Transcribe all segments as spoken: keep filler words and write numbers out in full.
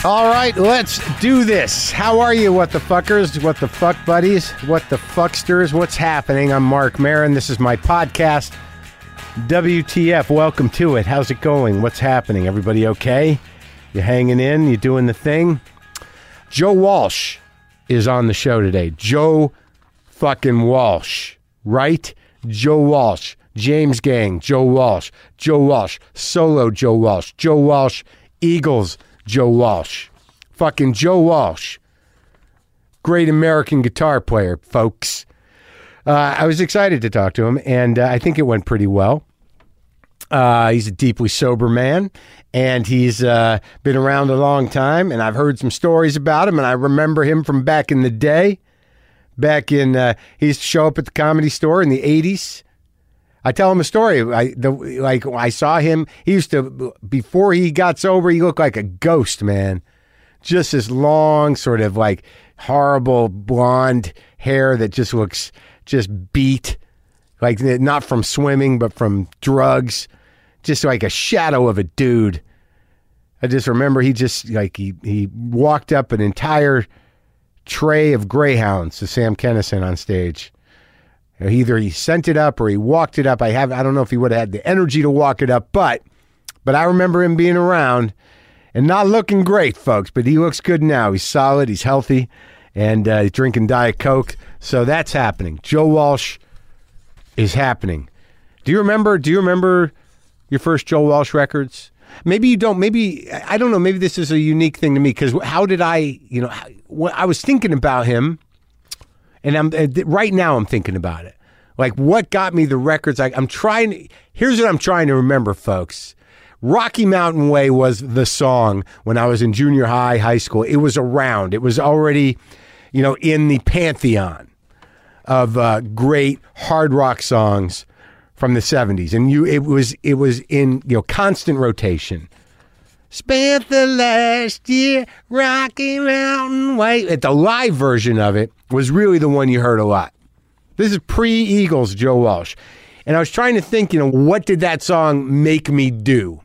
All right, let's do this. How are you, what the fuckers, what the fuck buddies, what the fucksters, what's happening? I'm Mark Maron. This is my podcast, W T F. Welcome to it. How's it going? What's happening? Everybody okay? You hanging in? You doing the thing? Joe Walsh is on the show today. Joe fucking Walsh, right? Joe Walsh. James Gang, Joe Walsh. Joe Walsh. Solo Joe Walsh. Joe Walsh. Eagles. Joe Walsh. Fucking Joe Walsh. Great American guitar player, folks. Uh, I was excited to talk to him, and uh, I think it went pretty well. Uh, he's a deeply sober man, and he's uh, been around a long time, and I've heard some stories about him, and I remember him from back in the day. Back in, uh, he used to show up at the Comedy Store in the eighties. I tell him a story. I the, like I saw him. He used to, before he got sober, he looked like a ghost, man. Just this long, sort of like horrible blonde hair that just looks just beat, like not from swimming but from drugs. Just like a shadow of a dude. I just remember he just like he he walked up an entire tray of Greyhounds to Sam Kinison on stage. Either he sent it up or he walked it up. I have I don't know if he would have had the energy to walk it up, but but I remember him being around and not looking great, folks. But he looks good now. He's solid. He's healthy, and uh, he's drinking Diet Coke. So that's happening. Joe Walsh is happening. Do you remember? Do you remember your first Joe Walsh records? Maybe you don't. Maybe I don't know. Maybe this is a unique thing to me because how did I? You know, I was thinking about him. And I'm right now I'm thinking about it. Like, what got me the records? Like, I'm trying to, here's what I'm trying to remember, folks. Rocky Mountain Way was the song when I was in junior high, high school. It was around. It was already, you know, in the pantheon of uh, great hard rock songs from the seventies. And you, it was, it was in, you know, constant rotation. Spent the last year Rocky Mountain Way. The live version of it was really the one you heard a lot. This is pre-Eagles Joe Walsh. And I was trying to think, you know, what did that song make me do?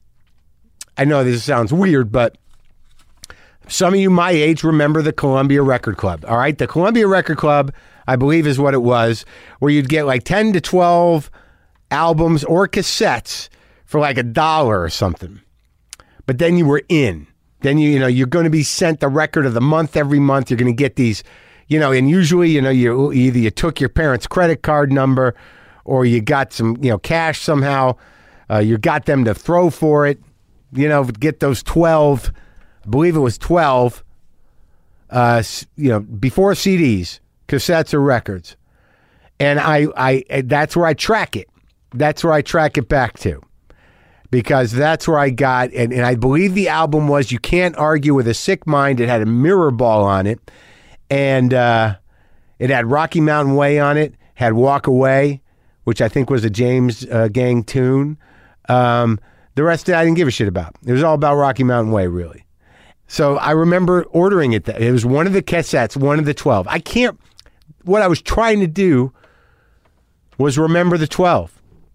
I know this sounds weird, but some of you my age remember the Columbia Record Club. All right? The Columbia Record Club, I believe is what it was, where you'd get like ten to twelve albums or cassettes for like a dollar or something. But then you were in. Then you, you know, you're going to be sent the record of the month every month. You're going to get these, you know, and usually, you know, you either you took your parents' credit card number or you got some, you know, cash somehow. Uh, you got them to throw for it, you know, get those twelve, I believe it was twelve, uh, you know, before C Ds, cassettes or records. And I, I, that's where I track it. That's where I track it back to. Because that's where I got, and, and I believe the album was You Can't Argue with a Sick Mind. It had a mirror ball on it, and uh, it had Rocky Mountain Way on it, had Walk Away, which I think was a James uh, Gang tune. Um, the rest of it I didn't give a shit about. It was all about Rocky Mountain Way, really. So I remember ordering it. It was one of the cassettes, one of the twelve. I can't, what I was trying to do was remember the twelve.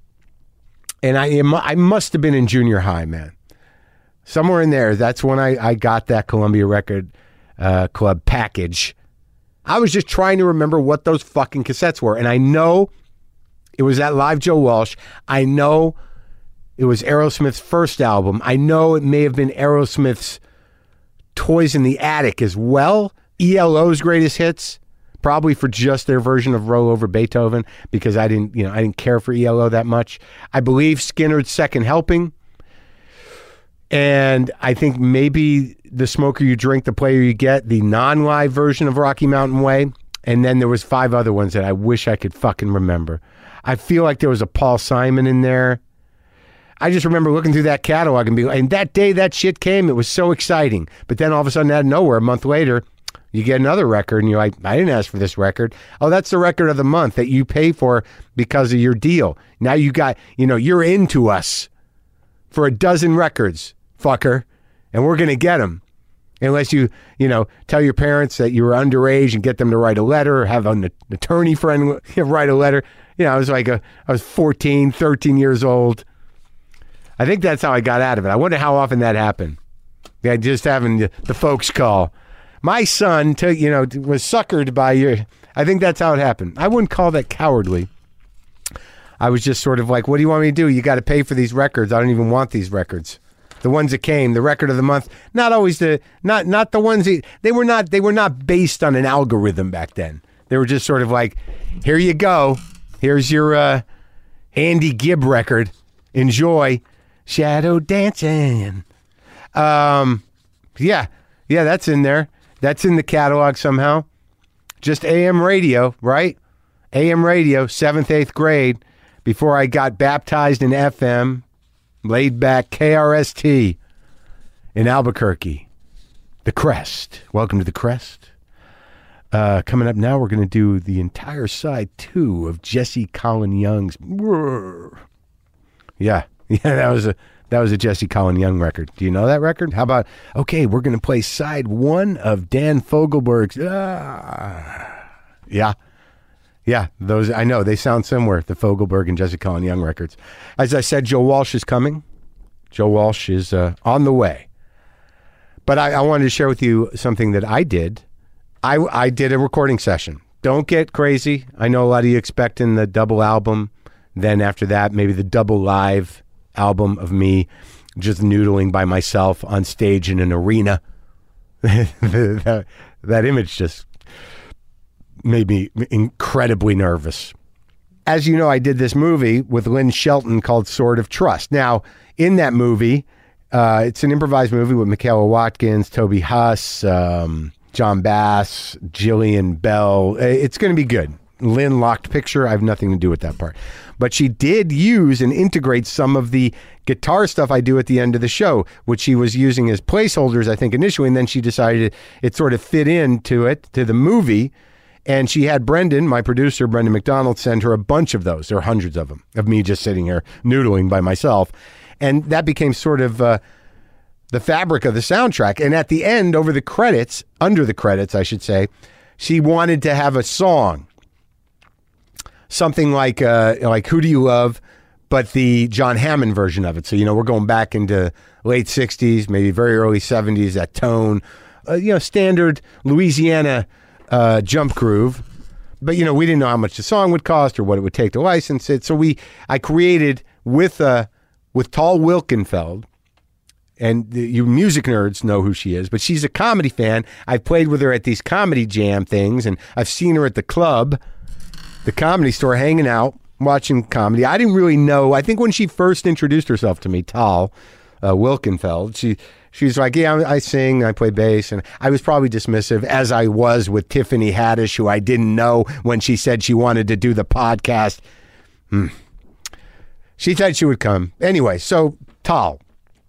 And I am, I must have been in junior high, man. Somewhere in there, that's when I, I got that Columbia Record uh, Club package. I was just trying to remember what those fucking cassettes were. And I know it was that live Joe Walsh. I know it was Aerosmith's first album. I know it may have been Aerosmith's Toys in the Attic as well. E L O's Greatest Hits. Probably for just their version of Roll Over Beethoven, because I didn't, you know, I didn't care for E L O that much. I believe Skinner's Second Helping, and I think maybe The Smoker You Drink, The Player You Get, the non-live version of Rocky Mountain Way, and then there was five other ones that I wish I could fucking remember. I feel like there was a Paul Simon in there. I just remember looking through that catalog and be, and that day that shit came, it was so exciting. But then all of a sudden, out of nowhere, a month later, you get another record, and you're like, I didn't ask for this record. Oh, that's the record of the month that you pay for because of your deal. Now you got, you know, you're into us for a dozen records, fucker, and we're going to get them. Unless you, you know, tell your parents that you were underage and get them to write a letter or have an attorney friend write a letter. You know, I was like, a, I was fourteen, thirteen years old. I think that's how I got out of it. I wonder how often that happened. Yeah, just having the, the folks call. My son, to, you know, was suckered by your... I think that's how it happened. I wouldn't call that cowardly. I was just sort of like, what do you want me to do? You got to pay for these records. I don't even want these records. The ones that came, the record of the month, not always the, not not the ones, that, they were not, they were not based on an algorithm back then. They were just sort of like, here you go. Here's your uh, Andy Gibb record. Enjoy. Shadow Dancing. Um, yeah, yeah, that's in there. That's in the catalog somehow. Just A M radio, right? A M radio, seventh, eighth grade, before I got baptized in F M, laid back K R S T in Albuquerque. The Crest. Welcome to the Crest. Uh, coming up now, we're going to do the entire side two of Jesse Colin Young's. Yeah, yeah, that was a that was a Jesse Colin Young record. Do you know that record? How about, okay, we're going to play side one of Dan Fogelberg's. Ah. Yeah. Yeah, those, I know, they sound similar, the Fogelberg and Jesse Colin Young records. As I said, Joe Walsh is coming. Joe Walsh is uh, on the way. But I, I wanted to share with you something that I did. I, I did a recording session. Don't get crazy. I know a lot of you expecting the double album. Then after that, maybe the double live album of me just noodling by myself on stage in an arena. that, that image just made me incredibly nervous. As you know, I did this movie with Lynn Shelton called Sword of Trust. Now, in that movie, uh, it's an improvised movie with Michaela Watkins, Toby Huss, um, John Bass, Jillian Bell. It's going to be good. Lynn locked picture. I have nothing to do with that part. But she did use and integrate some of the guitar stuff I do at the end of the show, which she was using as placeholders, I think, initially. And then she decided it sort of fit into it, to the movie. And she had Brendan, my producer, Brendan McDonald, send her a bunch of those. There are hundreds of them, of me just sitting here noodling by myself. And that became sort of uh, the fabric of the soundtrack. And at the end, over the credits, under the credits, I should say, she wanted to have a song. Something like, uh, like Who Do You Love, but the John Hammond version of it. So, you know, we're going back into late sixties, maybe very early seventies, that tone, uh, you know, standard Louisiana uh, jump groove. But, you know, we didn't know how much the song would cost or what it would take to license it. So we, I created with, uh, with Tal Wilkenfeld, and the, you music nerds know who she is, but she's a comedy fan. I've played with her at these comedy jam things, and I've seen her at the club, the Comedy Store, hanging out, watching comedy. I didn't really know. I think when she first introduced herself to me, Tal uh, Wilkenfeld, she she's like, yeah, I, I sing, I play bass, and I was probably dismissive, as I was with Tiffany Haddish, who I didn't know when she said she wanted to do the podcast. Hmm. She said she would come. Anyway, so Tal.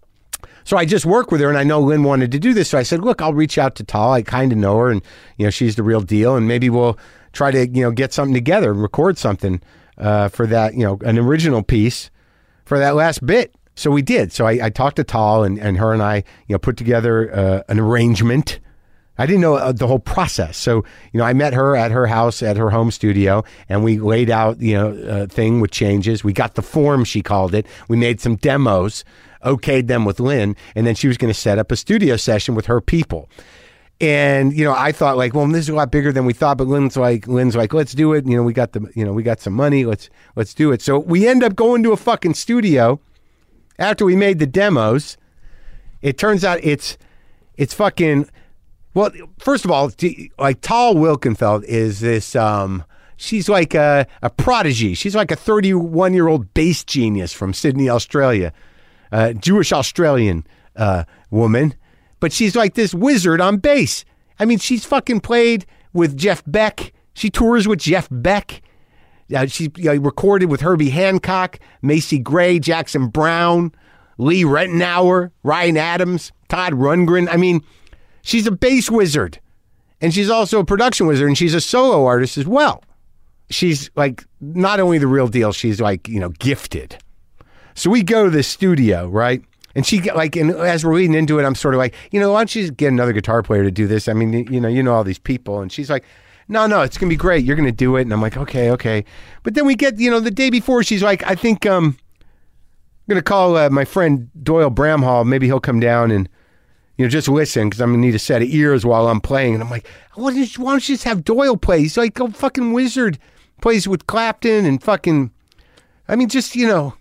So I just worked with her, and I know Lynn wanted to do this, so I said, look, I'll reach out to Tal. I kind of know her, and you know, she's the real deal, and maybe we'll try to, you know, get something together and record something uh, for that, you know, an original piece for that last bit. So we did. So I, I talked to Tal, and, and her and I, you know, put together uh, an arrangement. I didn't know uh, the whole process. So, you know, I met her at her house, at her home studio, and we laid out, you know, a thing with changes. We got the form, she called it. We made some demos, okayed them with Lynn, and then she was going to set up a studio session with her people. And, you know, I thought like, well, this is a lot bigger than we thought, but Lynn's like, Lynn's like, let's do it. You know, we got the, you know, we got some money. Let's, let's do it. So we end up going to a fucking studio after we made the demos. It turns out it's, it's fucking, well, first of all, like Tal Wilkenfeld is this, um, she's like a, a prodigy. She's like a thirty-one year old bass genius from Sydney, Australia, uh, Jewish Australian, uh, woman. But she's like this wizard on bass. I mean, she's fucking played with Jeff Beck. She tours with Jeff Beck. Uh, she you know, recorded with Herbie Hancock, Macy Gray, Jackson Brown, Lee Rettenauer, Ryan Adams, Todd Rundgren. I mean, she's a bass wizard. And she's also a production wizard, and she's a solo artist as well. She's like not only the real deal, she's like, you know, gifted. So we go to the studio, right? And she like, and as we're leading into it, I'm sort of like, you know, why don't you just get another guitar player to do this? I mean, you know, you know all these people. And she's like, no, no, it's gonna be great. You're gonna do it. And I'm like, okay, okay. But then we get, you know, the day before, she's like, I think um, I'm gonna call uh, my friend Doyle Bramhall. Maybe he'll come down and you know, just listen because I'm going to need a set of ears while I'm playing. And I'm like, why don't you, why don't you just have Doyle play? He's like a fucking wizard. Plays with Clapton and fucking, I mean, just, you know.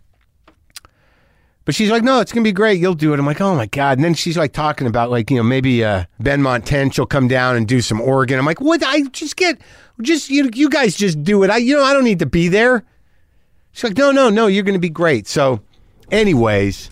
But she's like, no, it's going to be great. You'll do it. I'm like, oh, my God. And then she's like talking about like, you know, maybe uh, Benmont Tench will come down and do some organ. I'm like, what? I just get, just, you you guys just do it. I, you know, I don't need to be there. She's like, no, no, no, you're going to be great. So anyways,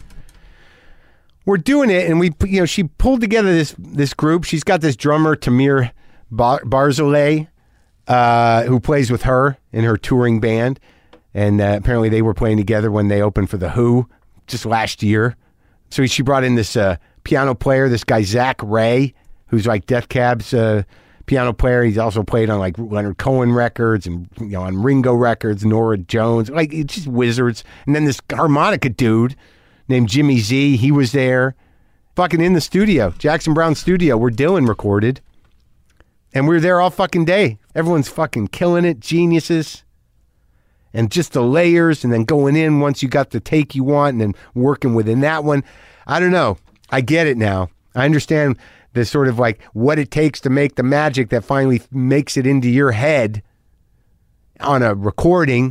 we're doing it. And we, you know, she pulled together this this group. She's got this drummer, Tamir Bar- Barzilay, uh, who plays with her in her touring band. And uh, apparently they were playing together when they opened for The Who just last year. So she brought in this uh, piano player, this guy, Zach Ray, who's like Death Cab's uh, piano player. He's also played on like Leonard Cohen records and, you know, on Ringo records, Nora Jones, like it's just wizards. And then this harmonica dude named Jimmy Z, he was there fucking in the studio, Jackson Browne studio where Dylan recorded. And we were there all fucking day. Everyone's fucking killing it, geniuses. And just the layers and then going in once you got the take you want and then working within that one. I don't know. I get it now. I understand the sort of like what it takes to make the magic that finally makes it into your head on a recording,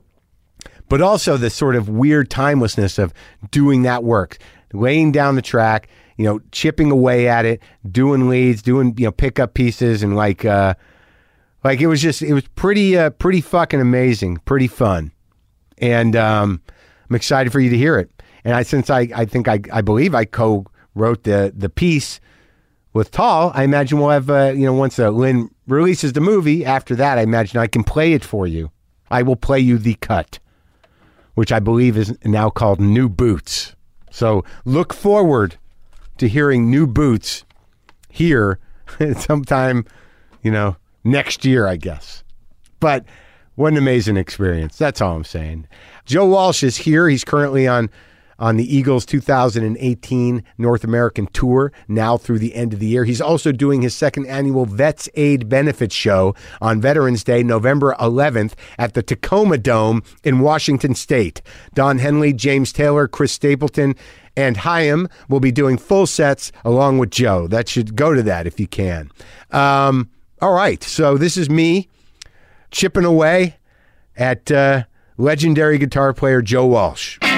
but also the sort of weird timelessness of doing that work, laying down the track, you know, chipping away at it, doing leads, doing, you know, pickup pieces and like, uh, Like it was just, it was pretty, uh, pretty fucking amazing, pretty fun, and um, I'm excited for you to hear it. And I, since I, I think I, I believe I co-wrote the the piece with Tall, I imagine we'll have, uh, you know, once uh, Lynn releases the movie. After that, I imagine I can play it for you. I will play you the cut, which I believe is now called New Boots. So look forward to hearing New Boots here sometime, you know. Next year, I guess. But what an amazing experience. That's all I'm saying. Joe Walsh is here. He's currently on, on the Eagles two thousand eighteen North American Tour, now through the end of the year. He's also doing his second annual Vets Aid Benefit Show on Veterans Day, November eleventh, at the Tacoma Dome in Washington State. Don Henley, James Taylor, Chris Stapleton, and Chaim will be doing full sets along with Joe. That should go to that if you can. Um... All right, so this is me chipping away at uh, legendary guitar player Joe Walsh. What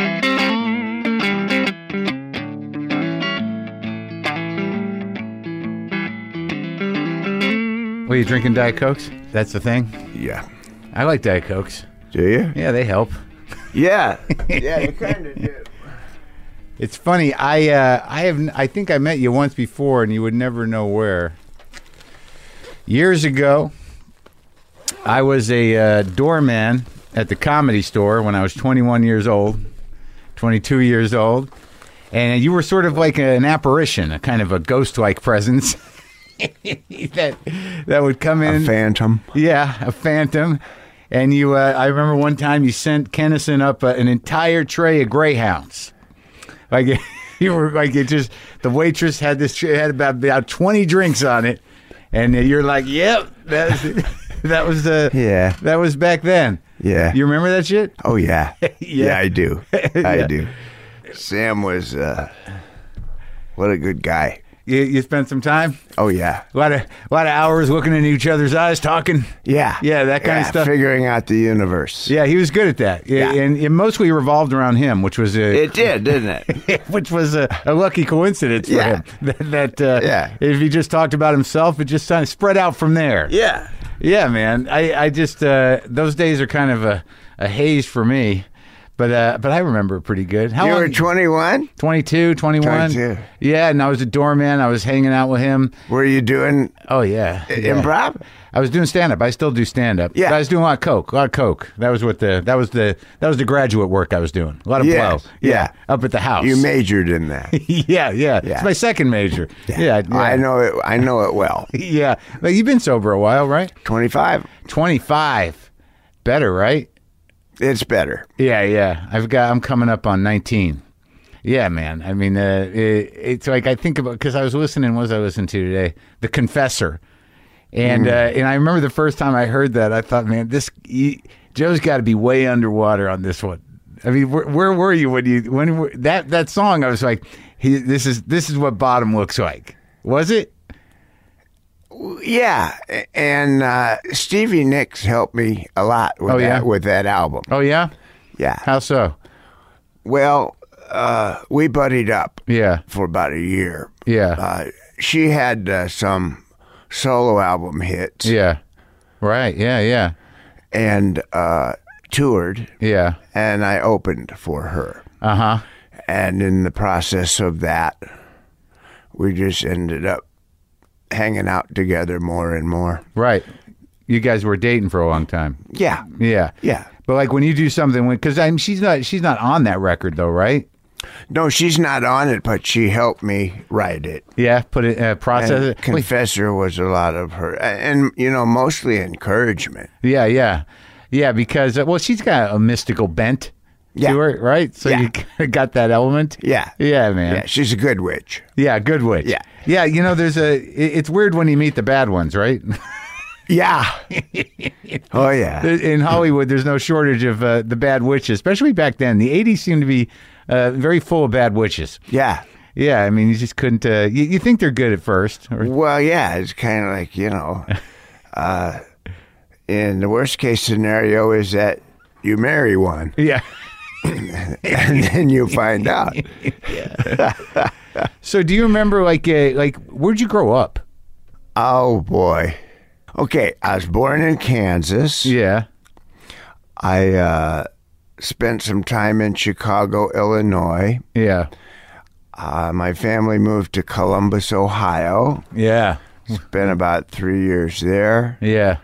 are you drinking, Diet Cokes? That's the thing? Yeah. I like Diet Cokes. Do you? Yeah, they help. Yeah. Yeah, you kind of do. It's funny. I uh, I have I think I met you once before, and you would never know where. Years ago, I was a uh, doorman at the Comedy Store when I was twenty-one years old, twenty-two years old, and you were sort of like an apparition, a kind of a ghost-like presence that that would come in. A phantom. Yeah, a phantom. And you, uh, I remember one time you sent Kennison up uh, an entire tray of Greyhounds. Like you were like it just the waitress had this had about about twenty drinks on it. And you're like, yep, that was, that was the yeah. That was back then. Yeah. You remember that shit? Oh yeah, yeah, yeah I do, I yeah. do. Sam was uh, what a good guy. You, you spent some time? Oh yeah, a lot of a lot of hours looking in each other's eyes, talking. Yeah, yeah, that kind yeah, of stuff. Figuring out the universe. Yeah, he was good at that. Yeah, and it mostly revolved around him, which was a. It did, didn't it? Which was a, a lucky coincidence for yeah. him. That, that uh, yeah. If he just talked about himself, it just kind of spread out from there. Yeah, yeah, man. I I just uh, those days are kind of a, a haze for me. But uh, but I remember it pretty good. How you long? were twenty-one? twenty-two, twenty-one. twenty-two. Yeah, and I was a doorman. I was hanging out with him. Were you doing Oh, yeah. yeah. improv? I was doing stand-up. I still do stand-up. Yeah. But I was doing a lot of coke. A lot of coke. That was what the that was the that was the graduate work I was doing. A lot of Yes. blow. Yeah. Up at the house. You majored in that. yeah, yeah, Yeah. It's my second major. Yeah. Yeah. yeah. I know it. I know it well. yeah. But you've been sober a while, right? twenty-five. twenty-five. Better, right? It's better. Yeah, yeah. I've got. I'm coming up on nineteen. Yeah, man. I mean, uh, it, it's like I think about because I was listening. What was I listening to today? The Confessor, and mm. uh, and I remember the first time I heard that, I thought, man, this he, Joe's got to be way underwater on this one. I mean, where, where were you when you when that that song? I was like, he, this is this is what bottom looks like. Was it? Yeah, and uh, Stevie Nicks helped me a lot with Oh, that yeah? with that album. Oh yeah. Yeah. How so? Well, uh, we buddied up Yeah. for about a year. Yeah. Uh, she had uh, some solo album hits Yeah. Right. Yeah. Yeah. and uh, toured, Yeah. and I opened for her. Uh huh. And in the process of that, we just ended up hanging out together more and more. Right. You guys were dating for a long time. Yeah. Yeah. Yeah. But like when you do something, because I'm she's not she's not on that record though, right? No, she's not on it, but she helped me write it. Yeah. Put it uh, process And it. Wait, Confessor was a lot of her, and you know, mostly encouragement. yeah. Yeah. Yeah. Because uh, well, she's got a mystical bent Yeah. to her, right? So Yeah. you kinda got that element. Yeah. Yeah, man. Yeah, she's a good witch. Yeah, good witch. Yeah. Yeah, you know, there's a. it- It's weird when you meet the bad ones, right? Yeah. Oh yeah. In Hollywood, there's no shortage of uh, the bad witches, especially back then. The eighties seemed to be uh, very full of bad witches. Yeah. Yeah, I mean, you just couldn't. Uh, you, you think they're good at first, or, Well, yeah, it's kind of like, you know, uh, in the worst case scenario is that you marry one yeah. and then you find out. So, do you remember, like, uh, like, where'd you grow up? Oh boy. Okay, I was born in Kansas. Yeah. I uh, spent some time in Chicago, Illinois. Yeah. Uh, my family moved to Columbus, Ohio. Yeah. Spent about three years there. Yeah.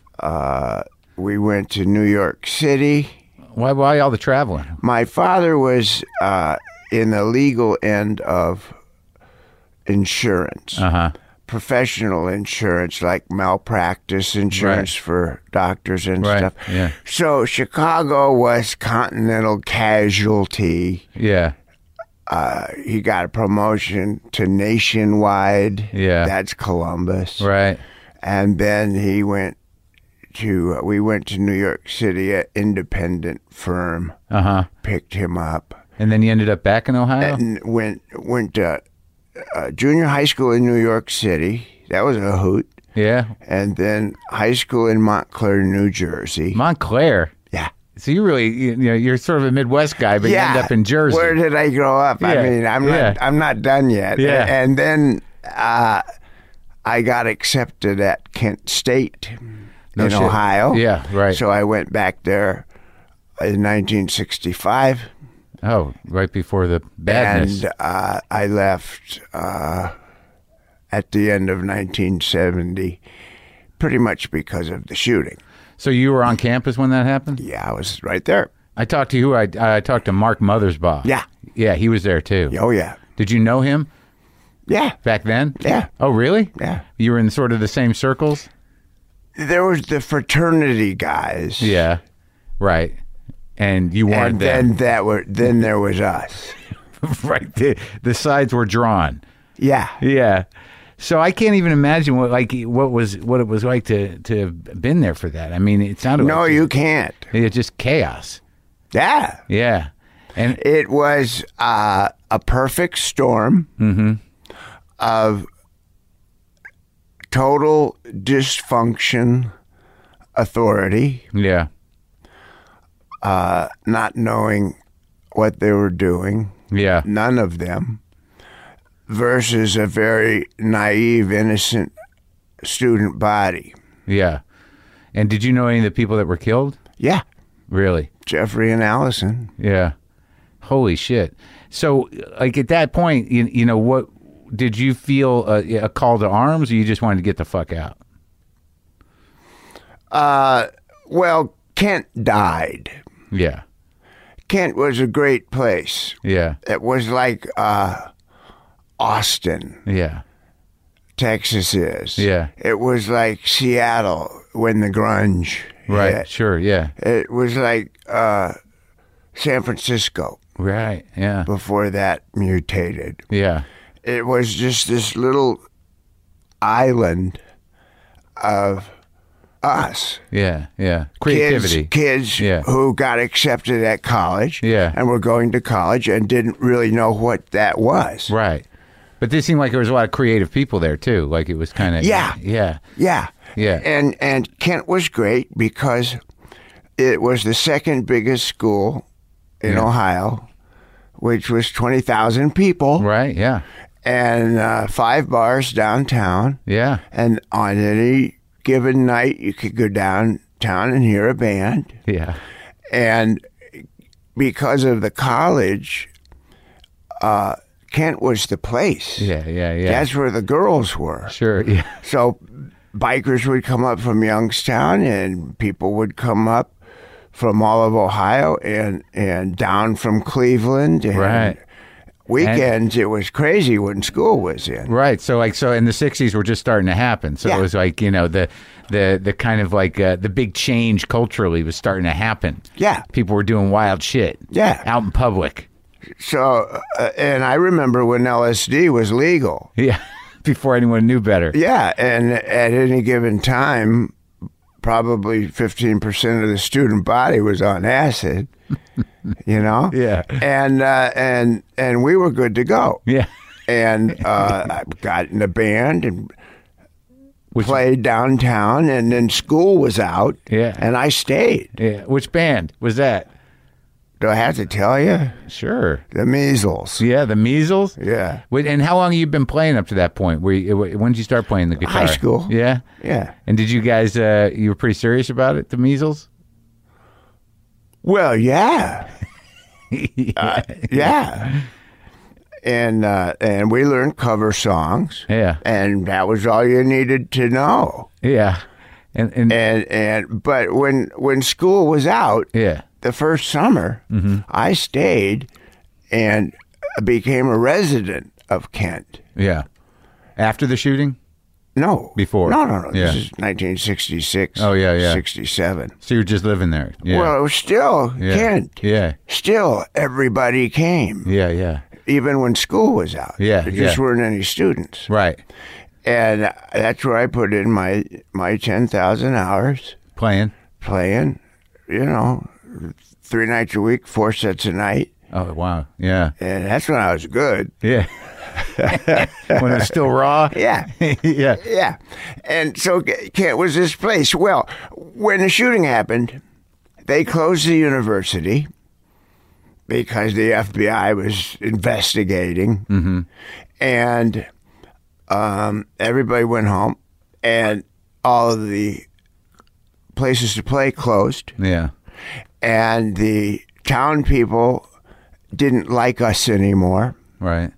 We went to New York City. Why? Why all the traveling? My father was uh, in the legal end of insurance, Uh huh. professional insurance, like malpractice insurance Right. for doctors and Right, stuff. yeah. So Chicago was Continental Casualty. Yeah. Uh, he got a promotion to Nationwide. Yeah. That's Columbus. Right. And then he went to, uh, we went to New York City, an independent firm, Uh huh. picked him up, And then you ended up back in Ohio. and went went to uh, junior high school in New York City. That was a hoot. Yeah. And then high school in Montclair, New Jersey. Montclair. Yeah. So you really, you know, you're sort of a Midwest guy, but yeah. you end up in Jersey. Where did I grow up? Yeah. I mean, I'm Yeah. not I'm not done yet. Yeah. And then uh, I got accepted at Kent State No in shit. Ohio. Yeah, right. So I went back there in nineteen sixty-five. Oh, right before the badness. And uh, I left uh, at the end of nineteen seventy, pretty much because of the shooting. So you were on campus when that happened? Yeah, I was right there. I talked to who? I, I talked to Mark Mothersbaugh. Yeah. Yeah, he was there too. Oh, yeah. Did you know him Yeah. back then? Yeah. Oh, really? Yeah. You were in sort of the same circles? There was the fraternity guys. Yeah. Right. And you weren't And them. then that were then there was us. right. The, the sides were drawn. Yeah. Yeah. So I can't even imagine what like what was what it was like to to have been there for that. I mean, it sounded No, like you can't. it was just chaos. Yeah. Yeah. And It was uh, a perfect storm of total dysfunction, authority, yeah. uh, not knowing what they were doing, Yeah. none of them, versus a very naive, innocent student body. Yeah. And did you know any of the people that were killed? Yeah. Really? Jeffrey and Allison. Yeah. Holy shit. So, like at that point, you, you know, what did you feel a, a call to arms, or you just wanted to get the fuck out? Uh, well, Kent died. Yeah. Kent was a great place. Yeah. It was like uh, Austin, Yeah. Texas is. Yeah. It was like Seattle when the grunge Right. hit. Sure. Yeah. It was like uh, San Francisco Right. Yeah. before that mutated. Yeah. It was just this little island of us. Yeah, yeah. Creativity. Kids, kids Yeah. who got accepted at college Yeah. and were going to college and didn't really know what that was. Right. But this seemed like there was a lot of creative people there too. Like it was kind of Yeah. yeah, Yeah. Yeah. And and Kent was great because it was the second biggest school in Yeah. Ohio, which was twenty thousand people, right. Yeah, and uh, five bars downtown. yeah, And on any given night, you could go downtown and hear a band. yeah, And because of the college, uh, Kent was the place. yeah, yeah, yeah. That's where the girls were. Sure. Yeah, So bikers would come up from Youngstown, and people would come up from all of Ohio and, and down from Cleveland. And Right. Weekends, it was crazy when school was in. right. So like so in the sixties were just starting to happen. So Yeah. it was like you know the the the kind of like uh, the big change culturally was starting to happen. Yeah. People were doing wild shit. Yeah. out in public. So, uh, and I remember when L S D was legal. Yeah, before anyone knew better. Yeah, and at any given time, probably fifteen percent of the student body was on acid, you know? Yeah. And, uh, and, and we were good to go. Yeah, And uh, I got in a band and Which- played downtown, and then school was out. Yeah. And I stayed. yeah. Which band was that? Do I have to tell you? Sure. The Measles. Yeah, the measles. Yeah. Wait, and how long have you been playing up to that point? Were you, when did you start playing the guitar? High school. Yeah. Yeah. And did you guys? Uh, you were pretty serious about it, the measles. Well, yeah. yeah. Uh, yeah. And uh, and we learned cover songs. Yeah. And that was all you needed to know. Yeah. And and And and but when when school was out, yeah. the first summer, I stayed and became a resident of Kent. Yeah. After the shooting. No. Before. No, no, no. Yeah. This is nineteen sixty-six. Oh, yeah, yeah. sixty-seven. So you're just living there. Yeah. Well, it was still yeah. Kent. Yeah. Still, everybody came, Yeah. Yeah. even when school was out. Yeah, There just yeah. weren't any students. Right. And that's where I put in my, my ten thousand hours Playing. playing, you know, three nights a week, four sets a night. Oh wow. Yeah. And that's when I was good. Yeah. When it was still raw. Yeah. yeah. Yeah. And so Kent was this place. Well, when the shooting happened, they closed the university because the F B I was investigating. Mm-hmm. And um, everybody went home, and all of the places to play closed. Yeah. And the town people didn't like us anymore. Right.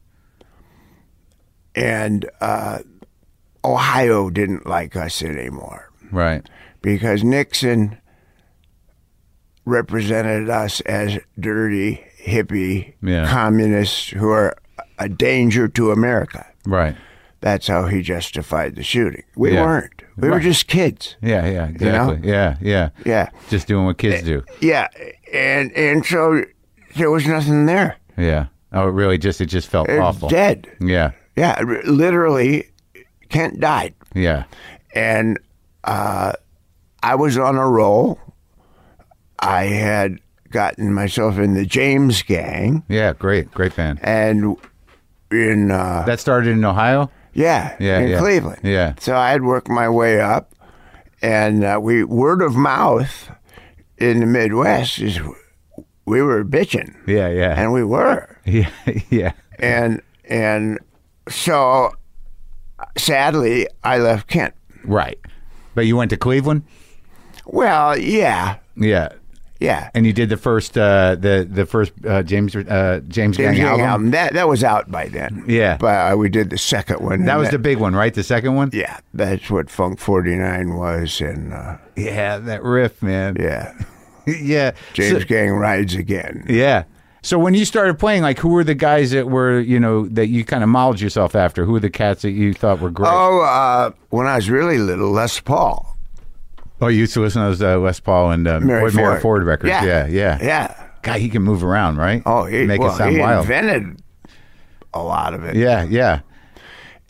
And uh, Ohio didn't like us anymore Right. because Nixon represented us as dirty, hippie Yeah. communists who are a danger to America. Right. That's how he justified the shooting. We Yeah. weren't. We were Right. just kids. Yeah. Yeah. Exactly. know? Yeah. Yeah. Yeah. Just doing what kids do. Yeah. And and so there was nothing there. Yeah. Oh, it really just it just felt It was awful. dead. Yeah. Yeah. r- Literally, Kent died. Yeah. And uh, I was on a roll. I had gotten myself in the James Gang, Yeah. Great. Great band. and in uh, That started in Ohio. yeah, Yeah, in yeah. Cleveland. Yeah. So I had worked my way up, and uh, we word of mouth in the Midwest is we were bitching, Yeah. Yeah. and we were, yeah. Yeah. and and so sadly I left Kent. Right. But you went to Cleveland. Well, yeah, Yeah. yeah. And you did the first uh, the the first uh, James uh, James, James Gang Gang album. album. That that was out by then. Yeah. but uh, we did the second one. That and was the big one, right? The second one. yeah. That's what Funk forty-nine was, and uh, Yeah, that riff, man. yeah, yeah. James So- Gang rides again. yeah. So when you started playing, like, who were the guys that were, you know, that you kind of modeled yourself after? Who were the cats that you thought were great? Oh, uh, when I was really little, Les Paul, Oh, you used to listen to those uh, Les Paul and uh, Mary Mary Ford. Ford records. Yeah. Yeah, yeah. yeah. God, he can move around, right? Oh, he, make well, it sound he wild. invented a lot of it. Yeah, yeah.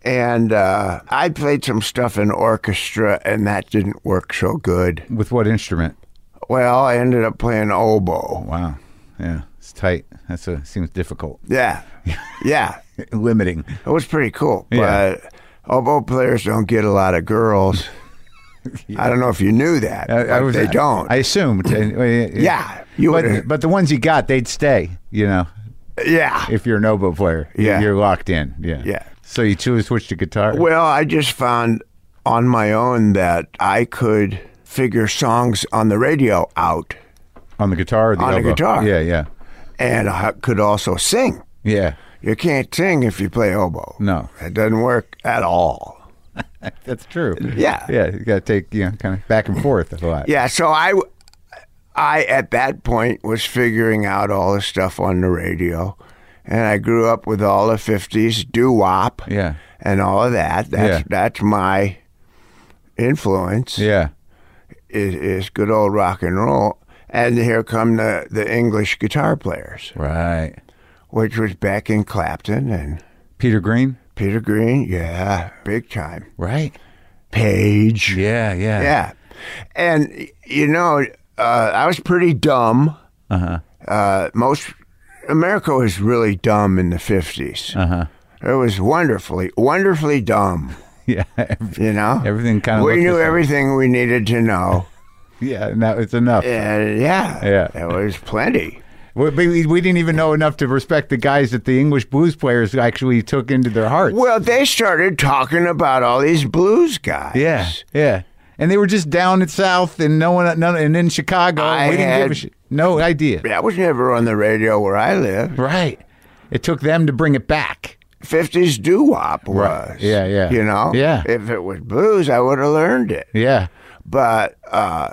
And uh, I played some stuff in orchestra, and that didn't work so good. With what instrument? Well, I ended up playing oboe. Wow. Yeah, it's tight. That's a seems difficult. Yeah, yeah. Limiting. It was pretty cool, Yeah. but oboe players don't get a lot of girls. I don't know if you knew that. I, I but was, they don't. I assumed. yeah, you but, would. but the ones you got, they'd stay. You know, Yeah, if you're an oboe player, You- Yeah. you're locked in. Yeah. yeah. So you choose switch to guitar. Well, I just found on my own that I could figure songs on the radio out, On the guitar or the On the elbow? guitar. Yeah, yeah. and I could also sing. Yeah. You can't sing if you play oboe. No. It doesn't work at all. That's true. Yeah. Yeah, you got to take, you know, kind of back and forth a lot. Yeah, so I, I at that point was figuring out all the stuff on the radio, and I grew up with all the fifties doo-wop Yeah. and all of that. That's Yeah. that's my influence. Yeah. Is, is good old rock and roll. And here come the, the English guitar players, Right. which was Beck and Clapton and Peter Green? Peter Green. Yeah, big time. Right. Page. Yeah, yeah. Yeah. And, you know, uh, I was pretty dumb. Uh-huh. Uh, most, America was really dumb in the fifties. Uh-huh. It was wonderfully, wonderfully dumb, Yeah. you know? Everything kind of We looked knew the same. everything we needed to know. Yeah, and that was enough. And yeah, Yeah. there was plenty. We, we, we didn't even know enough to respect the guys that the English blues players actually took into their hearts. Well, they started talking about all these blues guys. Yeah, yeah. And they were just down at South and no one, none, and in Chicago. I we didn't give had- a shit. No idea. That was never on the radio where I lived. Right. It took them to bring it back. fifties doo-wop was. Right. Yeah, yeah. You know? Yeah. If it was blues, I would have learned it. Yeah. But, uh,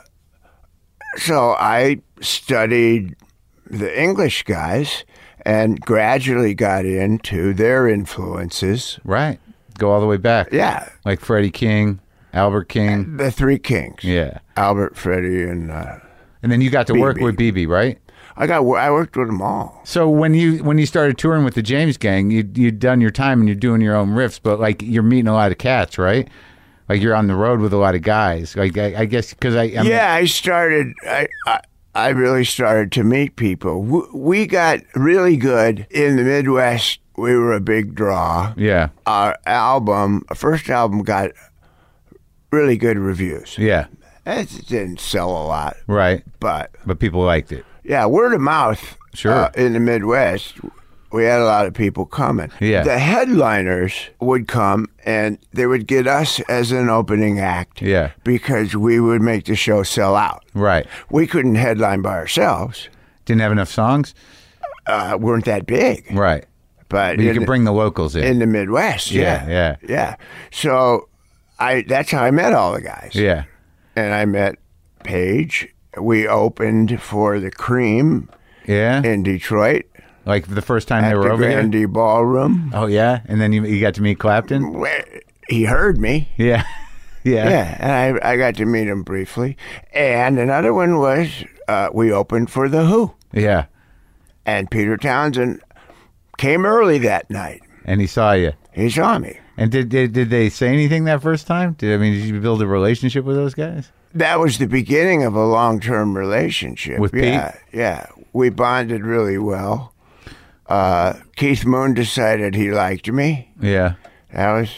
so I studied the English guys and gradually got into their influences. Right. Go all the way back. Yeah. Like Freddie King, Albert King. The Three Kings. Yeah. Albert, Freddie, and uh, And then you got to work B B. with B B, right? I got. I worked with them all. So when you when you started touring with the James Gang, you you'd done your time and you're doing your own riffs, but like you're meeting a lot of cats, right? Like you're on the road with a lot of guys. Like I, I guess because I, I mean, Yeah, I started. I, I I really started to meet people. W- We got really good in the Midwest. We were a big draw. yeah, Our album, our first album, got really good reviews. yeah, It didn't sell a lot, right. but But people liked it. yeah, word of mouth. Sure. uh, in the Midwest, we had a lot of people coming. Yeah. The headliners would come and they would get us as an opening act. Yeah. Because we would make the show sell out. Right. We couldn't headline by ourselves. Didn't have enough songs. Uh, weren't that big. Right. But, But you in, could bring the locals in. in the Midwest, Yeah, yeah. yeah. Yeah. So I that's how I met all the guys. yeah. And I met Paige. We opened for the Cream Yeah. in Detroit Like the first time at they were the over here. Grandee Ballroom. Oh yeah. And then you you got to meet Clapton. Where he heard me. Yeah. yeah. Yeah, and I, I got to meet him briefly. And another one was uh, we opened for The Who. Yeah. And Peter Townsend came early that night. And he saw you. He saw me. And did, did did they say anything that first time? Did I mean did you build a relationship with those guys? That was the beginning of a long-term relationship. With Pete? yeah, yeah. We bonded really well. Uh, Keith Moon decided he liked me. Yeah. That was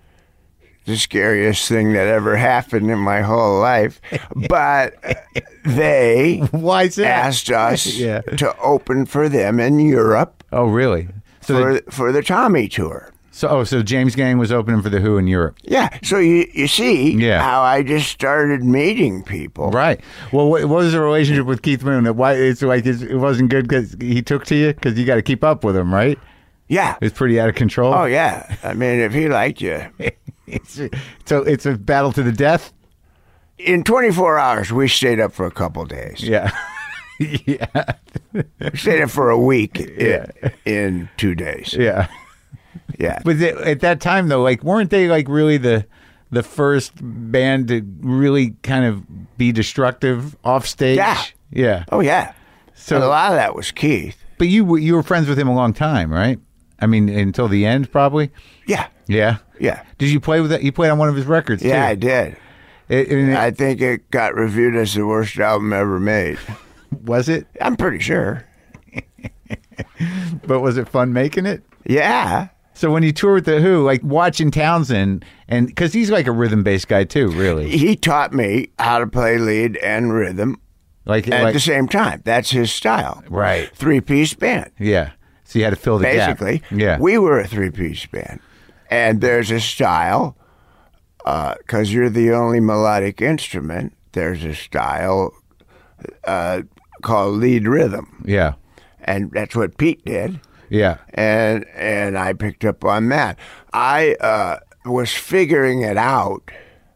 the scariest thing that ever happened in my whole life. But they Why is that? asked us Yeah. to open for them in Europe Oh really? So for the, for the Tommy tour. so oh so James Gang was opening for the Who in Europe. Yeah, so you you see Yeah. how I just started meeting people. Right. Well, what, what was the relationship with Keith Moon? Why it's like it's, it wasn't good because he took to you because you got to keep up with him, right? Yeah. It's pretty out of control. Oh yeah. I mean, if he liked you, It's, so it's a battle to the death. in twenty-four hours, we stayed up for a couple days. Yeah. yeah. We stayed up for a week Yeah. in, in two days. Yeah. Yeah. But the, at that time though, like weren't they like really the the first band to really kind of be destructive off stage? Yeah. Yeah. Oh yeah. So- So a lot of that was Keith. But you were- you were friends with him a long time, right? I mean, until the end, probably. Yeah. Yeah. Yeah. Did you play with that? You played on one of his records, Yeah, too. I did. It, it, I think it got reviewed as the worst album ever made. was it? I'm pretty sure. But was it fun making it? Yeah. So when you tour with The Who, like watching Townsend, and because he's like a rhythm-based guy, too, really. He taught me how to play lead and rhythm Like, at like the same time. That's his style. Right. Three-piece band. Yeah. So you had to fill the Basically, gap. Yeah. we were a three-piece band. And there's a style, because you're the only melodic instrument, there's a style uh, called lead rhythm. Yeah. And that's what Pete did. Yeah. And and I picked up on that. I uh, was figuring it out,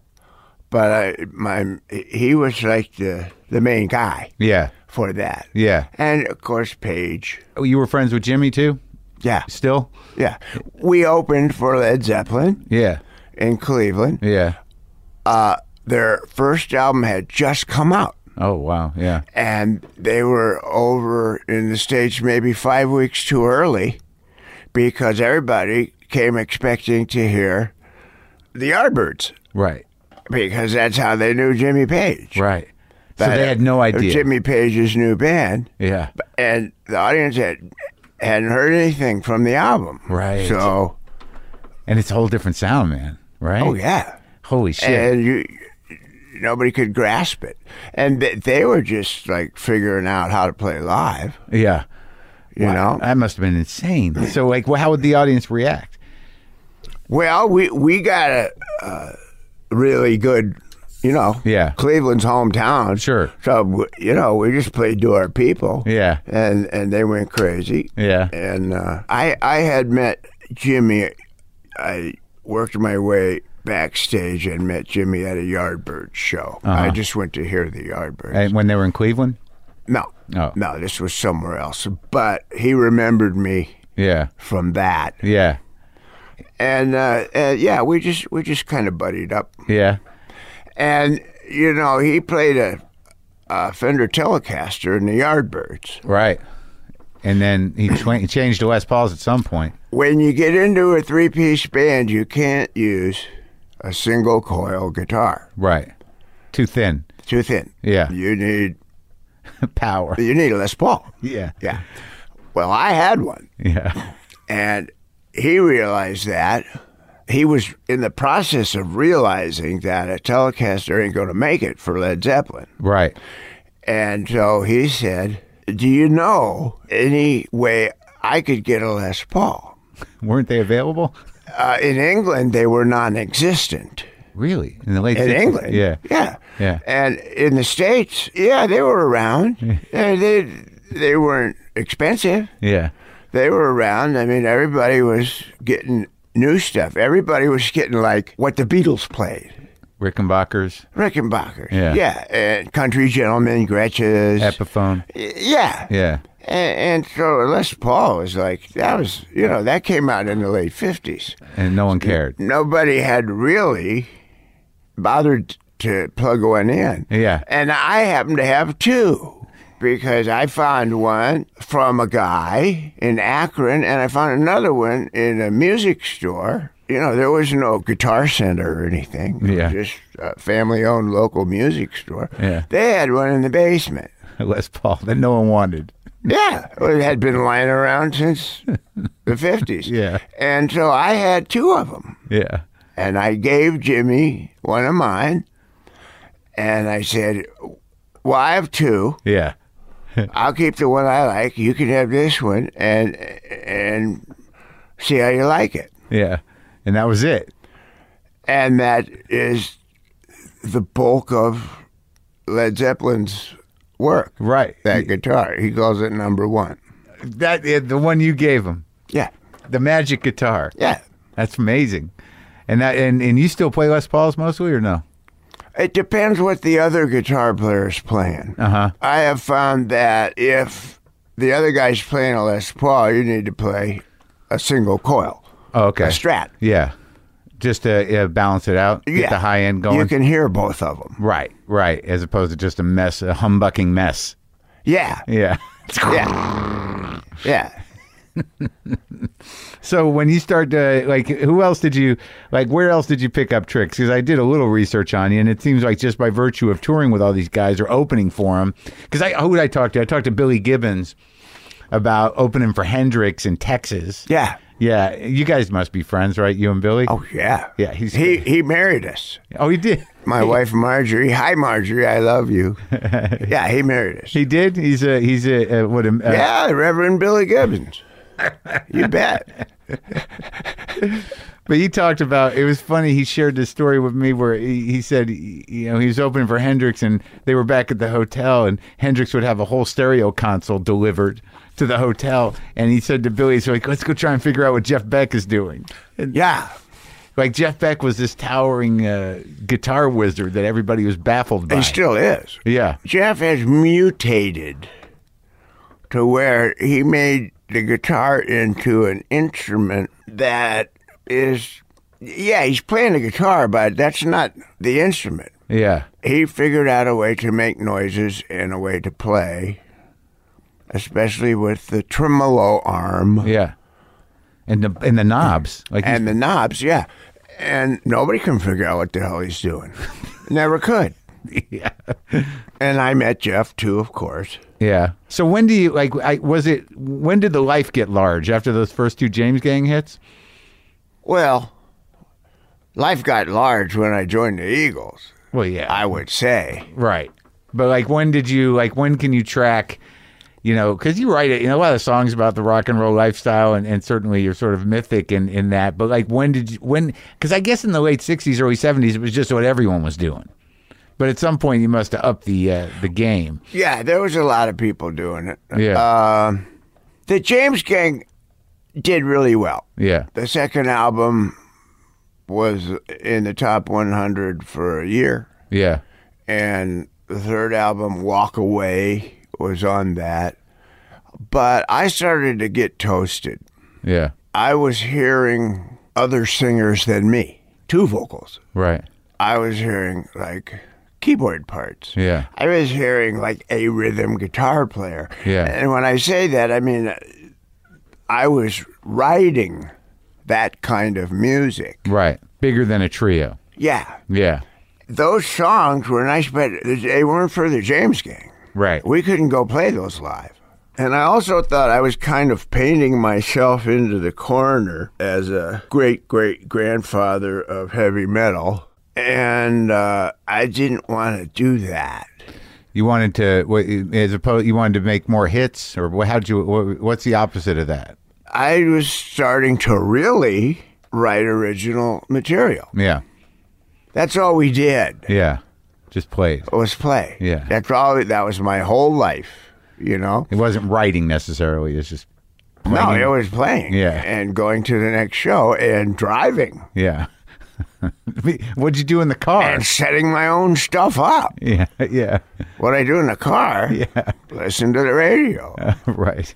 but I, my he was like the, the main guy Yeah. for that. Yeah. And, of course, Page. Oh, you were friends with Jimmy, too? Yeah. Still? Yeah. We opened for Led Zeppelin Yeah. in Cleveland. Yeah. Uh, their first album had just come out, Oh, wow. Yeah. and they were over in the States maybe five weeks too early because everybody came expecting to hear the Yardbirds Right. because that's how they knew Jimmy Page. Right. So But, they had no uh, idea. Jimmy Page's new band, Yeah. and the audience had, hadn't heard anything from the album. Right. So, And it's a whole different sound, man. Right? oh, yeah. Holy shit. And you, nobody could grasp it. And they, they were just like figuring out how to play live, yeah. you Wow. know? That must have been insane. So, like, well, how would the audience react? Well, we, we got a, a really good, you know, Yeah. Cleveland's hometown. Sure. So, you know, we just played to our people. Yeah. And, and they went crazy. Yeah. And uh, I, I had met Jimmy. I worked my way backstage and met Jimmy at a Yardbirds show. Uh-huh. I just went to hear the Yardbirds. And when they were in Cleveland? No, Oh. no, this was somewhere else. But he remembered me Yeah. from that, Yeah. and uh, uh, yeah, we just we just kind of buddied up. Yeah. And you know, he played a, a Fender Telecaster in the Yardbirds. Right. And then he, tw- he changed to Les Pauls at some point. When you get into a three-piece band, you can't use a single coil guitar. Right. Too thin. Too thin. Yeah. You need Power. you need a Les Paul. Yeah. Yeah. Well, I had one. Yeah. And he realized that. He was in the process of realizing that a Telecaster ain't going to make it for Led Zeppelin. Right. And so he said, do you know any way I could get a Les Paul? Weren't they available? Uh, in England, they were non-existent. Really? In the late In sixties? England? Yeah. Yeah. Yeah. And in the States, yeah, they were around. Uh, they, they weren't expensive. Yeah. They were around. I mean, everybody was getting new stuff. Everybody was getting like what the Beatles played. Rickenbackers, Rickenbackers. Yeah. Yeah. And Country Gentlemen, Gretches. Epiphone. Y- Yeah. Yeah. And, and so Les Paul was like, that was, you know, that came out in the late fifties. And no one cared. Nobody had really bothered to plug one in. Yeah. And I happen to have two because I found one from a guy in Akron and I found another one in a music store. You know, there was no Guitar Center or anything. Yeah. Just a family-owned local music store. Yeah. They had one in the basement. Les Paul that no one wanted. Yeah, well, it had been lying around since the fifties. Yeah. And so I had two of them. Yeah. And I gave Jimmy one of mine. And I said, well, I have two. Yeah. I'll keep the one I like. You can have this one and and see how you like it. Yeah. And that was it. And that is the bulk of Led Zeppelin's work. Right. That guitar. He calls it number one. That uh, the one you gave him. Yeah. The magic guitar. Yeah. That's amazing. And that and, and you still play Les Pauls mostly or no? It depends what the other guitar player is playing. Uh-huh. I have found that if the other guy's playing a Les Paul, you need to play a single coil. Oh, okay. A Strat. Yeah. Just to uh, balance it out, get Yeah. the high end going. You can hear both of them. Right, right. As opposed to just a mess, a humbucking mess. Yeah. Yeah. Yeah. Yeah. So when you start to, like, who else did you, like, where else did you pick up tricks? Because I did a little research on you, and it seems like just by virtue of touring with all these guys or opening for them, because I, who did I talk to? I talked to Billy Gibbons about opening for Hendrix in Texas. Yeah. Yeah, you guys must be friends, right? You and Billy? Oh, yeah. Yeah, he's he he married us. Oh, he did? My wife, Marjorie. Hi, Marjorie. I love you. Yeah, he married us. He did? He's a, he's a, uh, what, a, uh, Yeah, Reverend Billy Gibbons. You bet. But he talked about, it was funny, he shared this story with me where he, he said, you know, he was opening for Hendrix and they were back at the hotel and Hendrix would have a whole stereo console delivered to the hotel. And he said to Billy, so like, let's go try and figure out what Jeff Beck is doing. And Yeah. like Jeff Beck was this towering uh, guitar wizard that everybody was baffled by. He still is. Yeah. Jeff has mutated to where he made the guitar into an instrument that is, yeah, he's playing the guitar, but that's not the instrument. Yeah. He figured out a way to make noises and a way to play, especially with the tremolo arm. Yeah. And the, and the knobs. Like And the knobs, yeah. And nobody can figure out what the hell he's doing. Never could. yeah. And I met Jeff, too, of course. Yeah. So when do you, like, I, was it, when did the life get large? After those first two James Gang hits? Well, life got large when I joined the Eagles, Well, yeah. I would say. Right. But, like, when did you, like, when can you track, you know, because you write it, you know, a lot of songs about the rock and roll lifestyle, and, and certainly you're sort of mythic in, in that. But, like, when did you, when, because I guess in the late sixties, early seventies, it was just what everyone was doing. But at some point, you must have upped the uh, the game. Yeah, there was a lot of people doing it. Yeah. Uh, the James Gang did really well. Yeah. The second album was in the top one hundred for a year. Yeah. And the third album, Walk Away, was on that. But I started to get toasted. Yeah. I was hearing other singers than me, two vocals. Right. I was hearing, like, keyboard parts. Yeah. I was hearing, like, a rhythm guitar player. Yeah. And when I say that, I mean, I was writing that kind of music. Right. Bigger than a trio. Yeah. Yeah. Those songs were nice, but they weren't for the James Gang. Right. We couldn't go play those live. And I also thought I was kind of painting myself into the corner as a great-great-grandfather of heavy metal. And uh, I didn't want to do that. You wanted to, what, as opposed, you wanted to make more hits, or what, how'd you? What, what's the opposite of that? I was starting to really write original material. Yeah. That's all we did. Yeah. Just played. Was play. Yeah. That's all. That was my whole life. You know. It wasn't writing necessarily. It's just playing. No, it was playing. Yeah. And going to the next show and driving. Yeah. What'd you do in the car? And setting my own stuff up. Yeah. Yeah. What I do in the car. Yeah. Listen to the radio. Uh, right.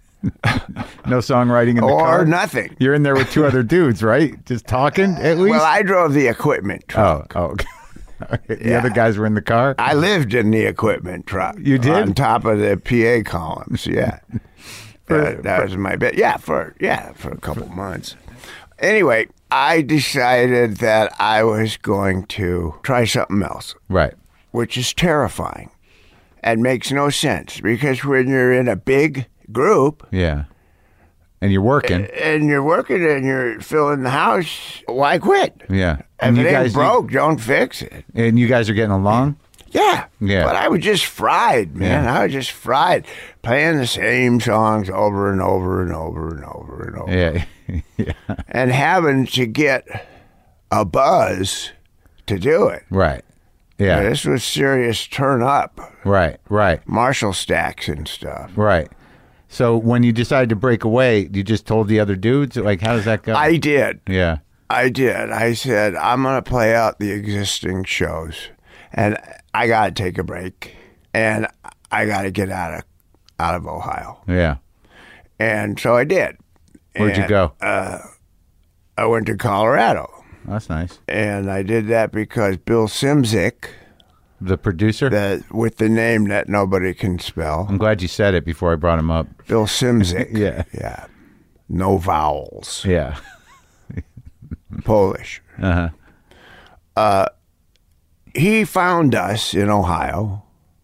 No songwriting in the or car? Or nothing. You're in there with two other dudes, right? Just talking at least? Well, I drove the equipment truck. Oh, oh okay. The Yeah. other guys were in the car? I lived in the equipment truck. You did? On top of the P A columns, yeah. For- that that was my bit. Yeah, for yeah, for a couple months. Anyway, I decided that I was going to try something else, Right. which is terrifying and makes no sense because when you're in a big group Yeah. And you're working. and you're working and you're filling the house, why quit? Yeah. If And you it ain't guys broke, don't fix it. and you guys are getting along? Yeah. Yeah. But I was just fried, man. Yeah. I was just fried playing the same songs over and over and over and over and over. Yeah. Yeah. And having to get a buzz to do it. Right. Yeah. This was serious turn up. Right. Right. Marshall stacks and stuff. Right. So when you decided to break away, you just told the other dudes? Like, how does that go? I did. Yeah. I did. I said, I'm going to play out the existing shows. And I got to take a break. And I got to get out of out of Ohio. Yeah. And so I did. Where'd you And, go? Uh, I went to Colorado. That's nice. And I did that because Bill Simzik, The producer? the, with the name that nobody can spell, I'm glad you said it before I brought him up. Bill Simzik. Yeah. Yeah. no vowels, Yeah. Polish. Uh-huh. Uh, he found us in Ohio.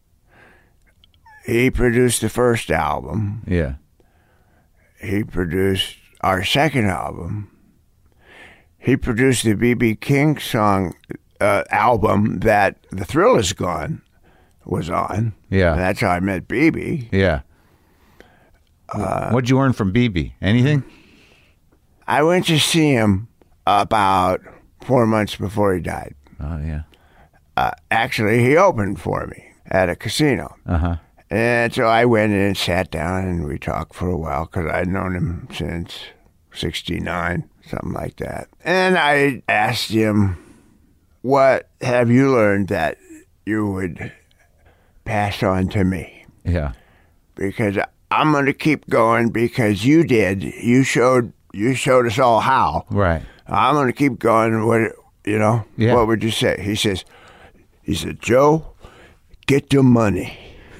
He produced the first album. Yeah. He produced our second album. He produced the B B King song uh, album that The Thrill Is Gone was on. Yeah. And that's how I met B B. Yeah. Uh, What'd you earn from B B? Anything? I went to see him about four months before he died. Oh, yeah. Uh, actually, he opened for me at a casino. Uh-huh. And so I went in and sat down and we talked for a while because I'd known him since sixty-nine, something like that. And I asked him, what have you learned that you would pass on to me? Yeah. Because I'm going to keep going because you did. You showed you showed us all how. Right. I'm going to keep going. What, you know, Yeah. what would you say? He says, he said, Joe, get the money.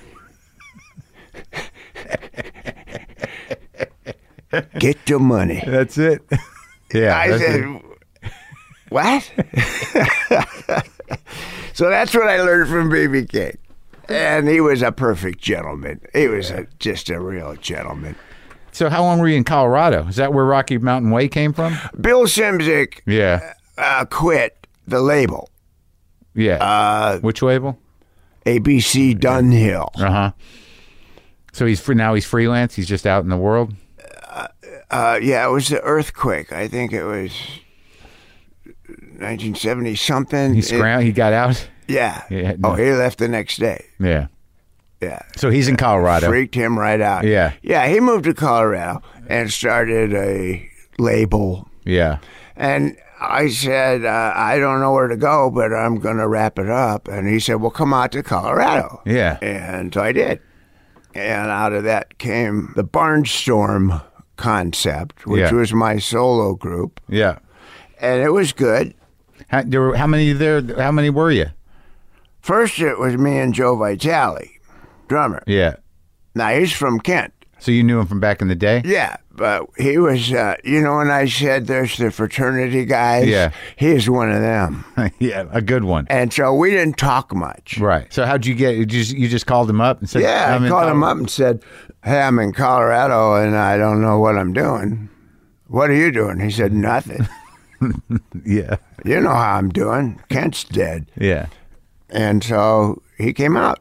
Get the money. That's it. Yeah. I that's said, it. what? So that's what I learned from B B King. And he was a perfect gentleman. He was a, just a real gentleman. So how long were you in Colorado? Is that where Rocky Mountain Way came from? Bill Simzik Yeah. uh, quit the label, Yeah. uh, Which label? A B C Dunhill. Uh-huh. So he's free now. He's freelance. He's just out in the world. Uh, yeah, it was the earthquake. I think it was nineteen seventy something. He scram. He got out. Yeah. Yeah, no. Oh, he left the next day. Yeah. Yeah. So he's in Colorado. Freaked him right out. Yeah. Yeah, he moved to Colorado and started a label. Yeah. And I said, uh, I don't know where to go, but I'm going to wrap it up. And he said, well, come out to Colorado. Yeah. And so I did. And out of that came the Barnstorm concept, which Yeah. was my solo group. Yeah. And it was good. How, there were, how many there? How many were you? First, it was me and Joe Vitale, drummer. Yeah. Now, he's from Kent. So you knew him from back in the day? Yeah, but he was, uh, you know, when I said there's the fraternity guys, Yeah. he is one of them. Yeah, a good one. And so we didn't talk much. Right. So how'd you get? You just you just called him up and said, Yeah, I'm I in called him Colorado. up and said, hey, I'm in Colorado and I don't know what I'm doing. What are you doing? He said, nothing. Yeah. You know how I'm doing. Kent's dead. Yeah. And so he came out.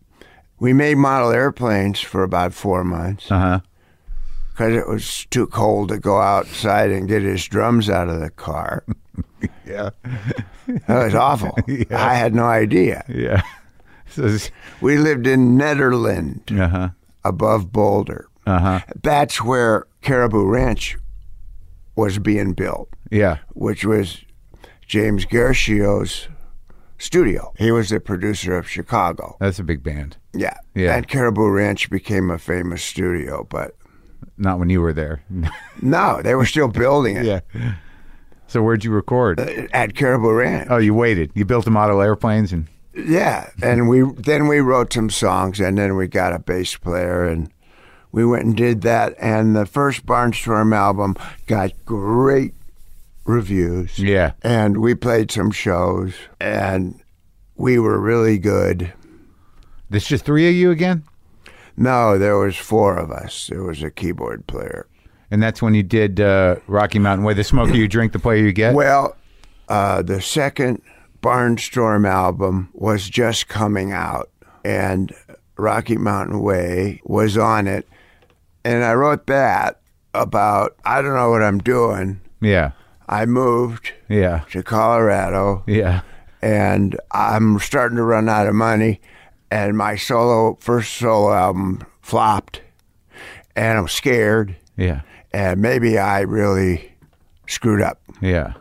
We made model airplanes for about four months Uh huh. because it was too cold to go outside and get his drums out of the car. Yeah. That was awful. Yeah. I had no idea. Yeah. So. We lived in Nederland Uh huh. above Boulder. Uh huh. That's where Caribou Ranch was being built, Yeah. which was James Garcio's studio. He was the producer of Chicago. That's a big band. Yeah. Yeah. And Caribou Ranch became a famous studio, but Not when you were there. no, they were still building it Yeah. So where'd you record? at Caribou Ranch. Oh, you waited. You built the model airplanes and. Yeah, and we then we wrote some songs, and then we got a bass player, and we went and did that. And the first Barnstorm album got great reviews. Yeah. And we played some shows, and we were really good. There's just three of you again? No, there was four of us. There was a keyboard player. And that's when you did uh, Rocky Mountain Way. The smoker you drink, the player you get? Well, uh, the second Barnstorm album was just coming out, and Rocky Mountain Way was on it. And I wrote that about, I don't know what I'm doing. Yeah. I moved Yeah. to Colorado, Yeah. and I'm starting to run out of money, and my solo first solo album flopped, and I'm scared, Yeah. and maybe I really screwed up. Yeah.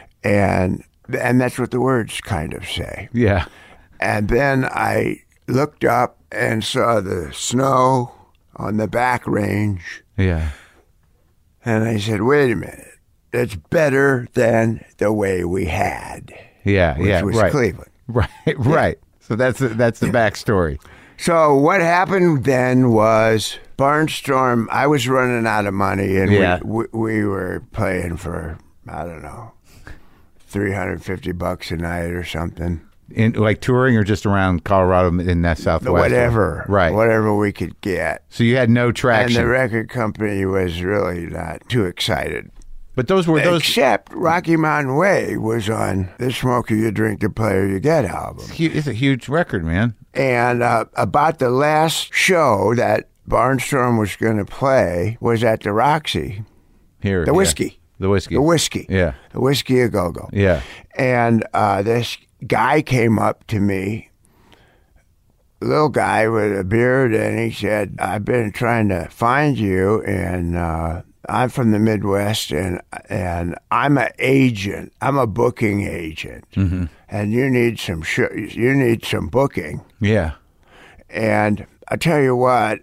And and that's what the words kind of say. Yeah. And then I looked up and saw the snow on the back range, Yeah. and I said, wait a minute, it's better than the way we had, Yeah. which yeah. was right. Cleveland. Right. Right. So that's the, that's the backstory. So what happened then was Barnstorm, I was running out of money, and Yeah. we, we, we were playing for, I don't know, three hundred fifty bucks a night or something. In like touring or just around Colorado in that Southwest? Whatever. Right. Whatever we could get. So you had no And traction. the record company was really not too excited. but those were those. Except Rocky Mountain Way was on the Smoker You Drink, the Player You Get album. hu- It's a huge record, man. And uh, about the last show that Barnstorm was going to play was at the Roxy, Here, the yeah. Whiskey. The whiskey. The Whiskey. Yeah. The Whiskey A Go-Go. Yeah. And uh, this guy came up to me, a little guy with a beard, and he said, I've been trying to find you, and uh, I'm from the Midwest, and and I'm an agent. I'm a booking agent, Mm-hmm. and you need some sh- you need some booking. Yeah. And I tell you what,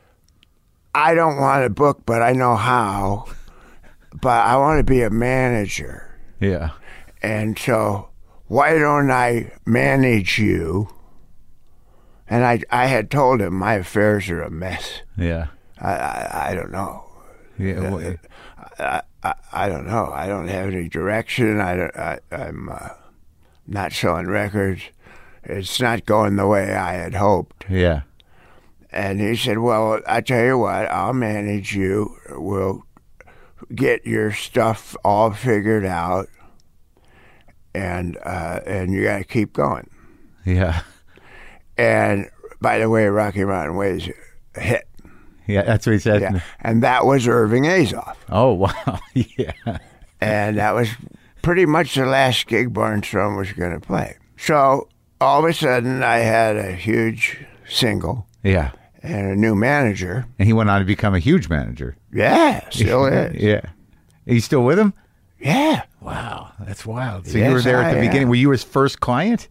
I don't want to book, but I know how. But I want to be a manager. Yeah. And so, why don't I manage you? And I, I had told him my affairs are a mess. Yeah. I, I, I don't know. Yeah. well, I, I, I don't know. I don't have any direction. I don't, I, I'm uh, not selling records. It's not going the way I had hoped. yeah. And he said, well, I tell you what, I'll manage you. We'll get your stuff all figured out. And uh, and you got to keep going. Yeah. And by the way, Rocky Mountain Way is a hit. Yeah. That's what he said. Yeah. And that was Irving Azoff. Oh, wow. yeah. And that was pretty much the last gig Barnstorm was going to play. So all of a sudden, I had a huge single Yeah. and a new manager. And he went on to become a huge manager. Yeah, still is. Yeah. Are you still with him? Yeah. Wow. That's wild. So Yes, you were there at the I beginning. am. Were you his first client?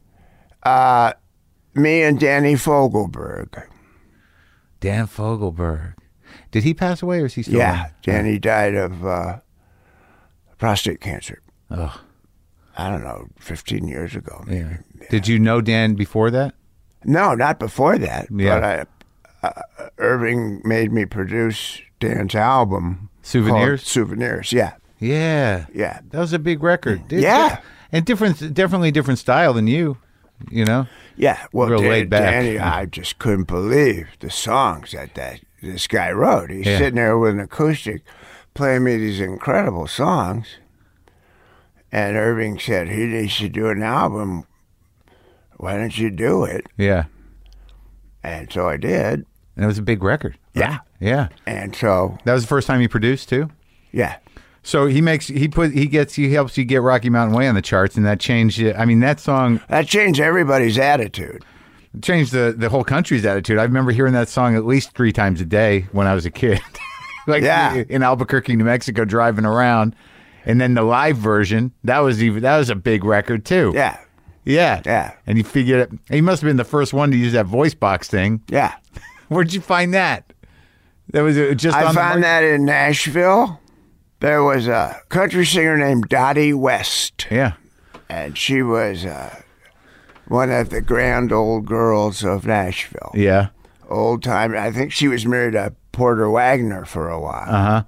Uh, me and Danny Fogelberg. Dan Fogelberg. Did he pass away or is he still Yeah, around? Danny died of uh, prostate cancer. Oh, I don't know, fifteen years ago. Maybe. yeah. Did you know Dan before that? No, not before that. Yeah. But I, uh, Irving made me produce Dan's album. Souvenirs? called Souvenirs, yeah. Yeah. Yeah. That was a big record. Dude, Yeah. And different, definitely different style than you, you know? Yeah, well, Real Dan- laid back. Danny, I just couldn't believe the songs that, that this guy wrote. He's Yeah. sitting there with an acoustic playing me these incredible songs. And Irving said, he needs to do an album. Why don't you do it? Yeah. And so I did. And it was a big record. Yeah. Yeah. And so, That was the first time you produced too? yeah. So he makes, he put, he gets, he helps you get Rocky Mountain Way on the charts and that changed, it. I mean, that song That changed everybody's attitude. changed the, the whole country's attitude. I remember hearing that song at least three times a day when I was a kid. like Yeah. in Albuquerque, New Mexico, driving around. And then the live version, that was even, that was a big record too. Yeah. Yeah. Yeah. And you figured it, he must have been the first one to use that voice box thing. Yeah. Where'd you find that? That was uh, just I on found the that in Nashville. There was a country singer named Dottie West. Yeah. And she was uh, one of the grand old girls of Nashville. Yeah. Old time. I think she was married to Porter Wagner for a while. Uh-huh.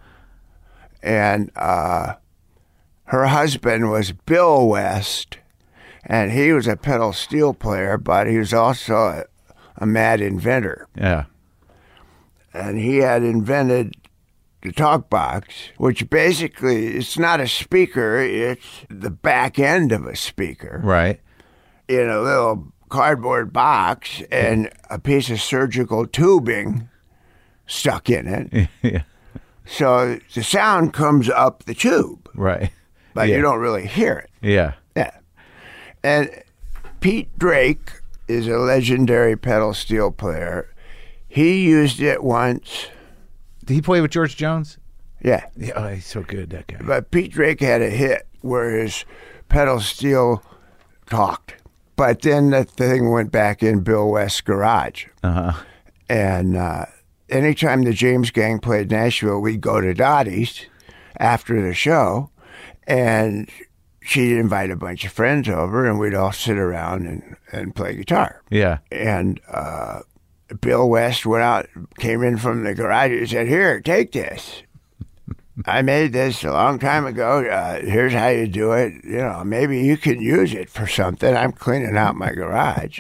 And uh, her husband was Bill West. And he was a pedal steel player, but he was also a, a mad inventor. Yeah. And he had invented the talk box, which basically, it's not a speaker, it's the back end of a speaker Right. in a little cardboard box and a piece of surgical tubing stuck in it. yeah. So the sound comes up the tube, Right. but yeah. you don't really hear it. Yeah. Yeah. And Pete Drake is a legendary pedal steel player. He used it once. Did he play with George Jones? Yeah. Yeah. Oh, he's so good, that guy. But Pete Drake had a hit where his pedal steel talked. But then the thing went back in Bill West's garage. Uh-huh. And uh, anytime the James Gang played Nashville, we'd go to Dottie's after the show. And she'd invite a bunch of friends over, and we'd all sit around and, and play guitar. Yeah. And uh, Bill West went out, came in from the garage and said, "Here, take this. I made this a long time ago. Uh, here's how you do it. You know, maybe you can use it for something. I'm cleaning out my garage."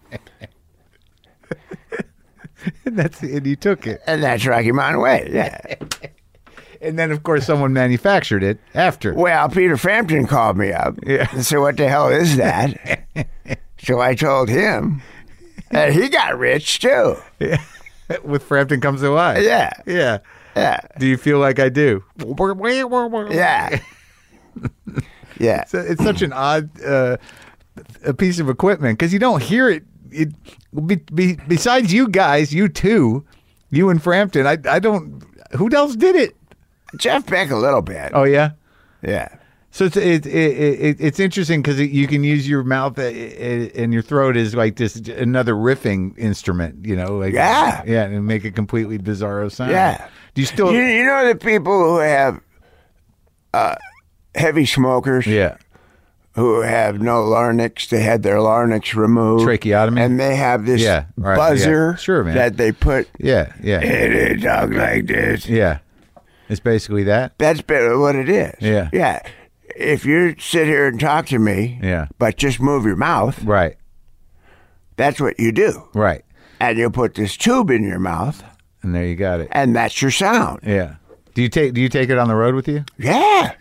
And that's and you took it. And that's Rocky Mountain Way, yeah. And then, of course, someone manufactured it after. Well, Peter Frampton called me up Yeah. and said, "What the hell is that?" So I told him, and he got rich too. With Frampton comes the why. Yeah, Yeah. yeah, Do you feel like I do? yeah, yeah. So it's such an odd uh, a piece of equipment because you don't hear it. It be, be, besides you guys, you two, you and Frampton. I I don't. Who else did it? Jeff Beck a little bit. Oh yeah. Yeah. So it's it, it, it, it's interesting because you can use your mouth uh, and your throat is like this another riffing instrument, you know, like Yeah. yeah, and make a completely bizarro sound. Yeah. Do you still? You, you know the people who have uh, heavy smokers Yeah. who have no larynx, they had their larynx removed. Tracheotomy? And they have this Yeah, right, buzzer yeah. Sure, man. that they put Yeah. Yeah. in a dog like this. Yeah. It's basically that. That's better what it is. Yeah. Yeah. If you sit here and talk to me, Yeah. but just move your mouth, Right. that's what you do. Right. And you put this tube in your mouth, And there you got it. and that's your sound. Yeah. Do you take Do you take it on the road with you? Yeah.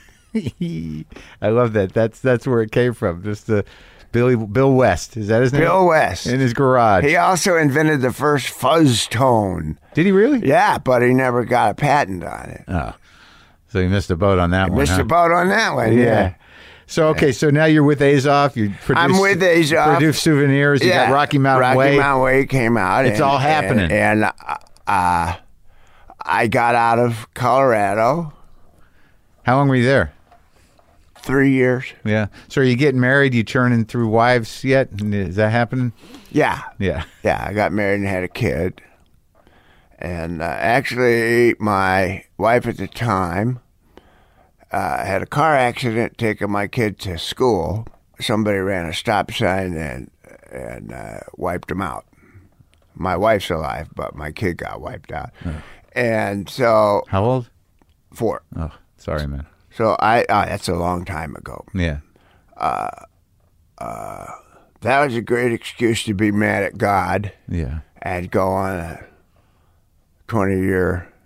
I love that. That's that's where it came from. Just the Billy Bill West. Is that his name? Bill West. In his garage. He also invented the first fuzz tone. Did he really? Yeah, but he never got a patent on it. Oh. So you missed a boat on that one. Missed huh? a boat on that one. Yeah. Yeah. So okay, so now you're with Azoff. You produce, I'm with Azoff. Produce souvenirs. You Yeah. got Rocky Mountain Rocky Way. Mountain Way came out. It's and- all happening. And, and uh, I got out of Colorado How long were you there? three years. Yeah. So are you getting married? You churning through wives yet? Is that happening? Yeah. Yeah. Yeah, I got married and had a kid. And uh, actually, my wife at the time uh, had a car accident taking my kid to school. Somebody ran a stop sign and and uh, wiped him out. My wife's alive, but my kid got wiped out. And so, How old? four. Oh, sorry, man. So I, uh, that's a long time ago. Yeah. That was a great excuse to be mad at God Yeah. and go on a twenty-year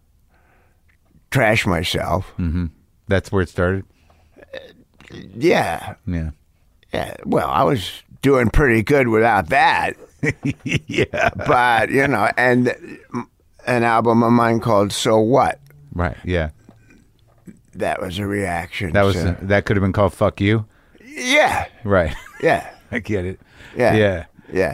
trash myself. Mm-hmm. That's where it started. Yeah, Yeah. yeah. Well, I was doing pretty good without that, Yeah. but you know, and an album of mine called "So What." Right. Yeah. That was a reaction. That was to- that could have been called "Fuck You." yeah, Right. yeah, I get it. yeah, Yeah. yeah.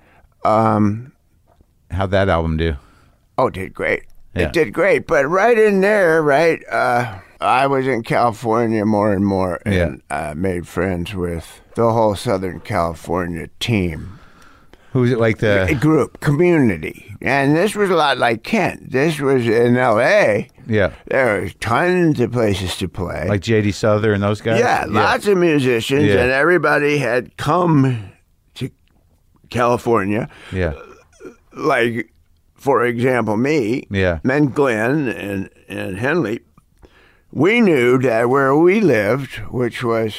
How'd that album do? Oh, it did great. Yeah. It did great. But right in there, right, uh, I was in California more and more and uh, made friends with the whole Southern California team. Who's it like A the? group, community. And this was a lot like Kent. This was in L A. Yeah. There was tons of places to play. Like J D Souther and those guys? yeah, lots of musicians, Yeah. and everybody had come to California. Yeah. Like, for example, me, Yeah. then Glenn and, and Henley, we knew that where we lived, which was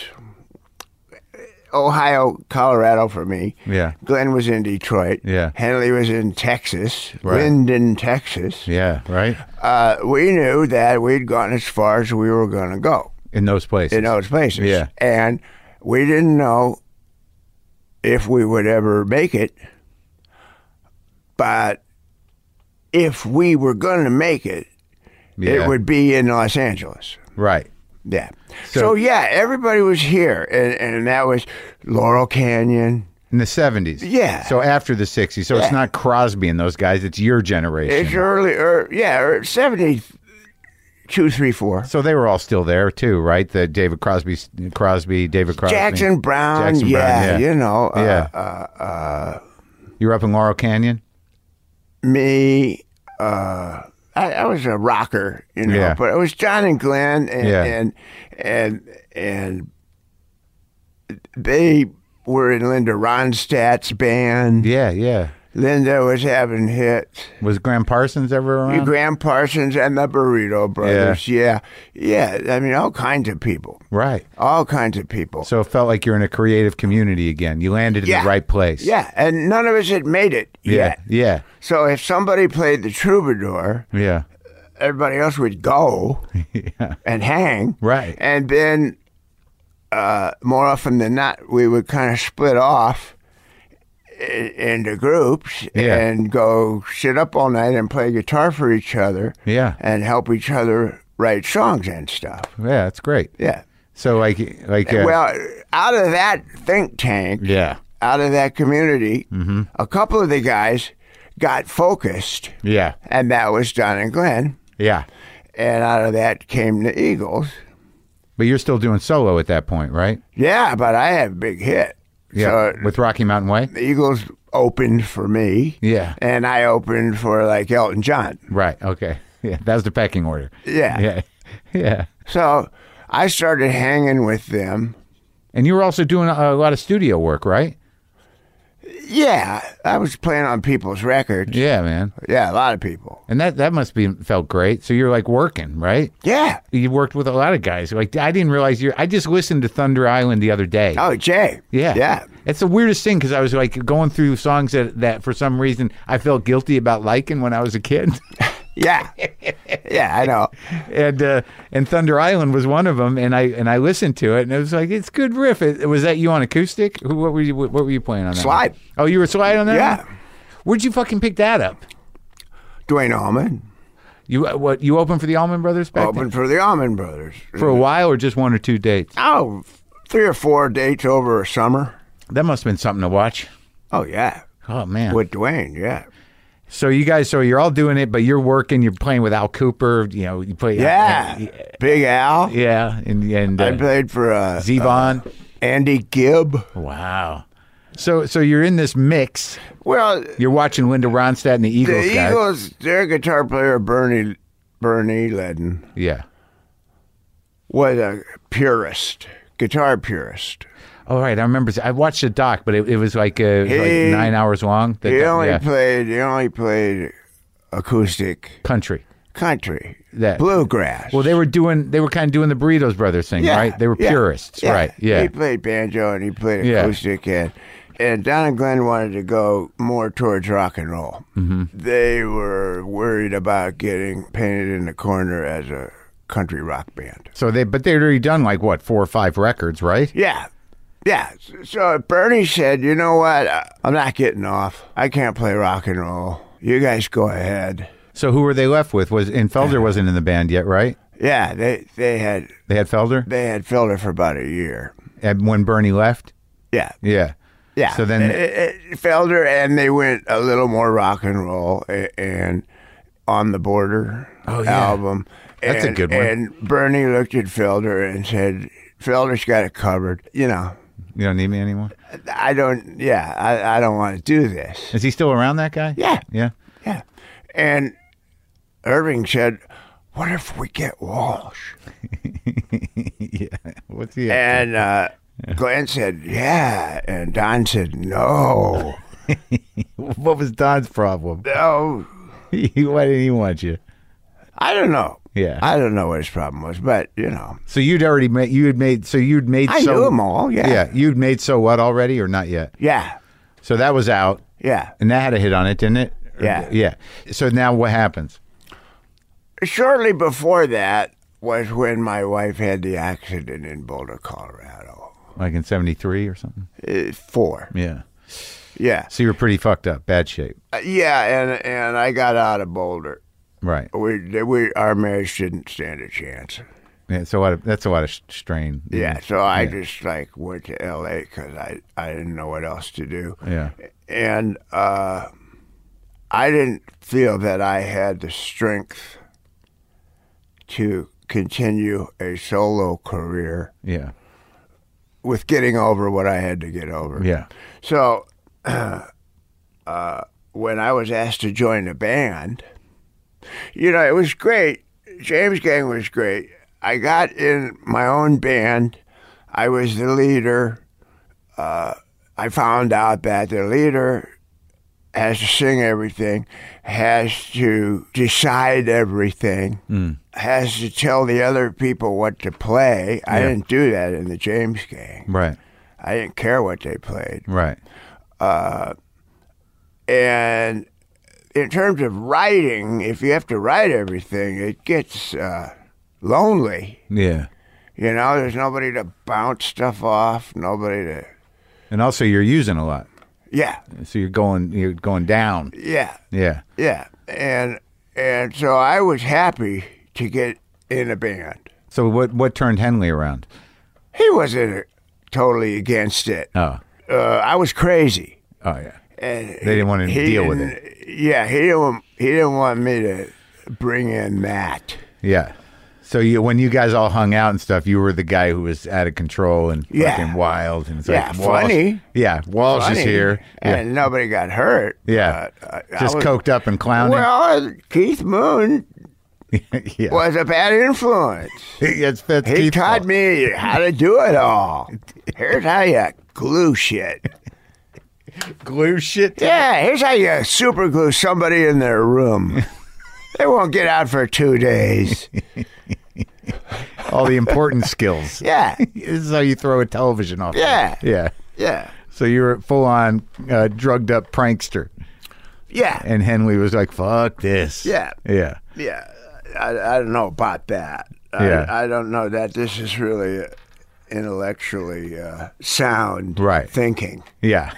Ohio, Colorado for me. Yeah. Glenn was in Detroit. Yeah. Henley was in Texas, Right. Linden, Texas. Yeah. Right. Uh, we knew that we'd gone as far as we were going to go In those places. in those places. Yeah. And we didn't know if we would ever make it, but if we were going to make it, Yeah. it would be in Los Angeles. Right. Yeah. So- So, yeah, everybody was here, and, and that was Laurel Canyon. In the seventies. Yeah. So after the sixties. So it's Yeah. not Crosby and those guys. It's your generation. It's early, er, yeah, er, seventy-two, three, four. So they were all still there too, right? The David Crosby, Crosby, David Crosby, Jackson Brown, Jackson yeah, Brown, yeah. you know. Uh, Yeah. Uh, uh, You were up in Laurel Canyon. me, uh, I, I was a rocker, you know, Yeah. but it was John and Glenn, and Yeah. and and and they were in Linda Ronstadt's band. Yeah, yeah. Linda was having hits. Was Graham Parsons ever around? Graham Parsons and the Burrito Brothers. Yeah. yeah. Yeah. I mean, all kinds of people. Right. All kinds of people. So it felt like you're in a creative community again. You landed in Yeah. the right place. Yeah. And none of us had made it Yeah. yet. Yeah. So if somebody played the Troubadour, Yeah. everybody else would go Yeah. and hang. Right. And then uh, more often than not, we would kind of split off i- into groups Yeah. and go sit up all night and play guitar for each other Yeah. and help each other write songs and stuff. Yeah. That's great. Yeah. So like, like, uh, Well, out of that think tank, yeah. out of that community, Mm-hmm. a couple of the guys got focused, Yeah. and that was Don and Glenn. Yeah. And out of that came the Eagles. But you're still doing solo at that point, right? Yeah, but I had a big hit. Yeah. So With Rocky Mountain Way? the Eagles opened for me. Yeah. And I opened for like Elton John. Right. Okay. Yeah. That was the pecking order. Yeah. Yeah. Yeah. So I started hanging with them. And you were also doing a, a lot of studio work, right? Yeah, I was playing on people's records. Yeah, man. Yeah, a lot of people. And that, that must be felt great. So you're like working, right? Yeah. You worked with a lot of guys. Like I didn't realize you. I just listened to Thunder Island the other day. Oh, Jay. Yeah, Yeah. It's the weirdest thing because I was like going through songs that, that for some reason I felt guilty about liking when I was a kid, Yeah. Yeah, I know. and uh, and Thunder Island was one of them. And I and I listened to it, and it was like it's good riff. It, was that you on acoustic? Who, what were you What were you playing on that? Slide. one? Oh, you were slide on that. Yeah. one? Where'd you fucking pick that up? Dwayne Allman. You uh, what? You opened for the Allman Brothers back Opened for the Allman Brothers. then? For a while, or just one or two dates? Oh, three or four dates over a summer. That must have been something to watch. Oh, yeah. Oh man. With Dwayne, yeah. So you guys, so you're all doing it, but you're working. You're playing with Al Cooper. You know, you play. Yeah. uh, Big Al. yeah, and and I uh, played for uh, Zevon. Andy Gibb. Wow. So so you're in this mix. Well, You're watching Linda Ronstadt and the Eagles the guys. Eagles, their guitar player, Bernie, Bernie Ledden, Yeah. was a purist, guitar purist. All right, I remember. I watched the doc, but it, it was like uh, it was He- like nine hours long. The He doc- only yeah. played, he only played acoustic country. country, That- bluegrass. Well, they were doing. They were kind of doing the Burritos Brothers thing, Yeah, right? They were yeah, purists, yeah. right? Yeah. He played banjo and he played Yeah. acoustic, and and Don and Glenn wanted to go more towards rock and roll. Mm-hmm. They were worried about getting painted in the corner as a country rock band. So they, but they'd already done like what four or five records, right? Yeah. Yeah. So Bernie said, you know what? I- I'm not getting off. I can't play rock and roll. You guys go ahead. So who were they left with? Was and Felder wasn't in the band yet, right? Yeah, they they had They had Felder, they had filled it for about a year. and when Bernie left, Yeah. yeah. Yeah. So then- Uh, uh, Felder, and they went a little more rock and roll, a- and On the Border Oh, yeah. album. That's a And- good one. And Bernie looked at Felder and said, Felder's got it covered. You know, You don't need me anymore. I don't, yeah, I, I don't want to do this. Is he still around? That guy? Yeah. Yeah. Yeah. And Irving said, what if we get Walsh? Yeah. What's he? up to? And uh, Glenn said, yeah. And Don said, no. What was Don's problem? No. Why didn't he want you? I don't know. Yeah. I don't know what his problem was, but, you know. So you'd already made. You had made. So you'd made. I so, knew them all, yeah. Yeah. You'd made So What already, or not yet? Yeah. So that was out, Yeah. and that had a hit on it, didn't it? Or- Yeah. Yeah. So now what happens? Shortly before that was when my wife had the accident in Boulder, Colorado. Like in seventy-three or something? Uh, four. Yeah. Yeah. So you were pretty fucked up, bad shape. Uh, yeah, and and I got out of Boulder. Right. We, we our marriage didn't stand a chance. Yeah. So what? That's a lot of sh- strain. Yeah, so I Yeah. just like went to L A because I, I didn't know what else to do. Yeah. And uh, I didn't feel that I had the strength to continue a solo career Yeah. with getting over what I had to get over. Yeah. So uh, when I was asked to join a band, you know, it was great. James Gang was great. I got in my own band. I was the leader. Uh, I found out that the leader has to sing everything, has to decide everything, Mm. has to tell the other people what to play. I Yeah. didn't do that in the James Gang. Right. I didn't care what they played. Right. And in terms of writing, if you have to write everything, it gets uh, lonely. Yeah. You know, there's nobody to bounce stuff off, nobody to. And also, you're using a lot, Yeah, so you're going you're going down. yeah, Yeah. yeah. And and so I was happy to get in a band. So what what turned Henley around? He wasn't totally against it. Oh. Uh, I was crazy. Oh yeah. And They didn't want to he deal with didn't- it. Yeah, he didn't. want- He didn't want me to bring in that. Yeah. So you, when you guys all hung out and stuff, you were the guy who was out of control and Yeah. fucking wild and it's Yeah, like Walsh, funny. Yeah, Walsh is Funny, here. Yeah, and nobody got hurt. yeah. but, uh, I Just was- coked up and clowning. Well, Keith Moon yeah, was a bad influence. it's, that's He Keith's taught fault. me how to do it all. Here's how you glue shit. glue shit. to- Yeah, here's how you super glue somebody in their room. They won't get out for two days. All the important skills. Yeah, This is how you throw a television off. Yeah. yeah. yeah, So you were full on uh, drugged up prankster, yeah, and Henley was like, "Fuck this." Yeah. yeah, yeah. I, I don't know about that. I, Yeah. I don't know that this is really uh, intellectually uh, sound Right. thinking. yeah.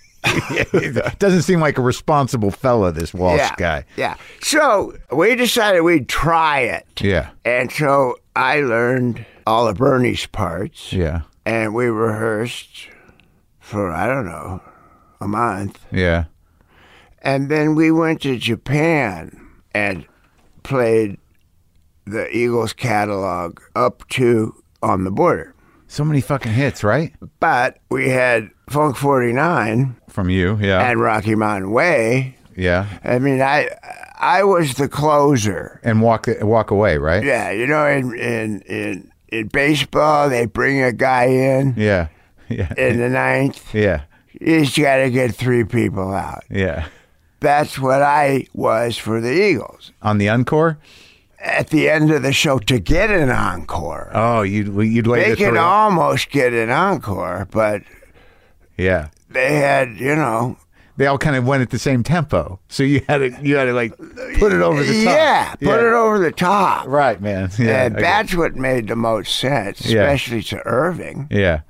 Doesn't seem like a responsible fella, this Walsh yeah, guy. yeah. So we decided we'd try it. Yeah, And so I learned all of Bernie's parts, yeah, and we rehearsed for, I don't know, a month. yeah. And then we went to Japan and played the Eagles catalog up to On the Border. So many fucking hits, right? But we had Funk forty-nine From you, yeah, and Rocky Mountain Way. yeah, I mean, I I was the closer. and walk walk away, right? Yeah, you know, in in in, in baseball, they bring a guy in yeah, yeah, in the ninth. yeah, He's got to get three people out. yeah. That's what I was for the Eagles. On the encore. At the end of the show to get an encore. Oh, you'd you'd lay They the could three- almost get an encore, but Yeah, they had, you know, they all kind of went at the same tempo, so you had to you had to like put it over the top. yeah, put it over the top. Right, man. Yeah, and I get- that's what made the most sense, Yeah. especially to Irving. yeah,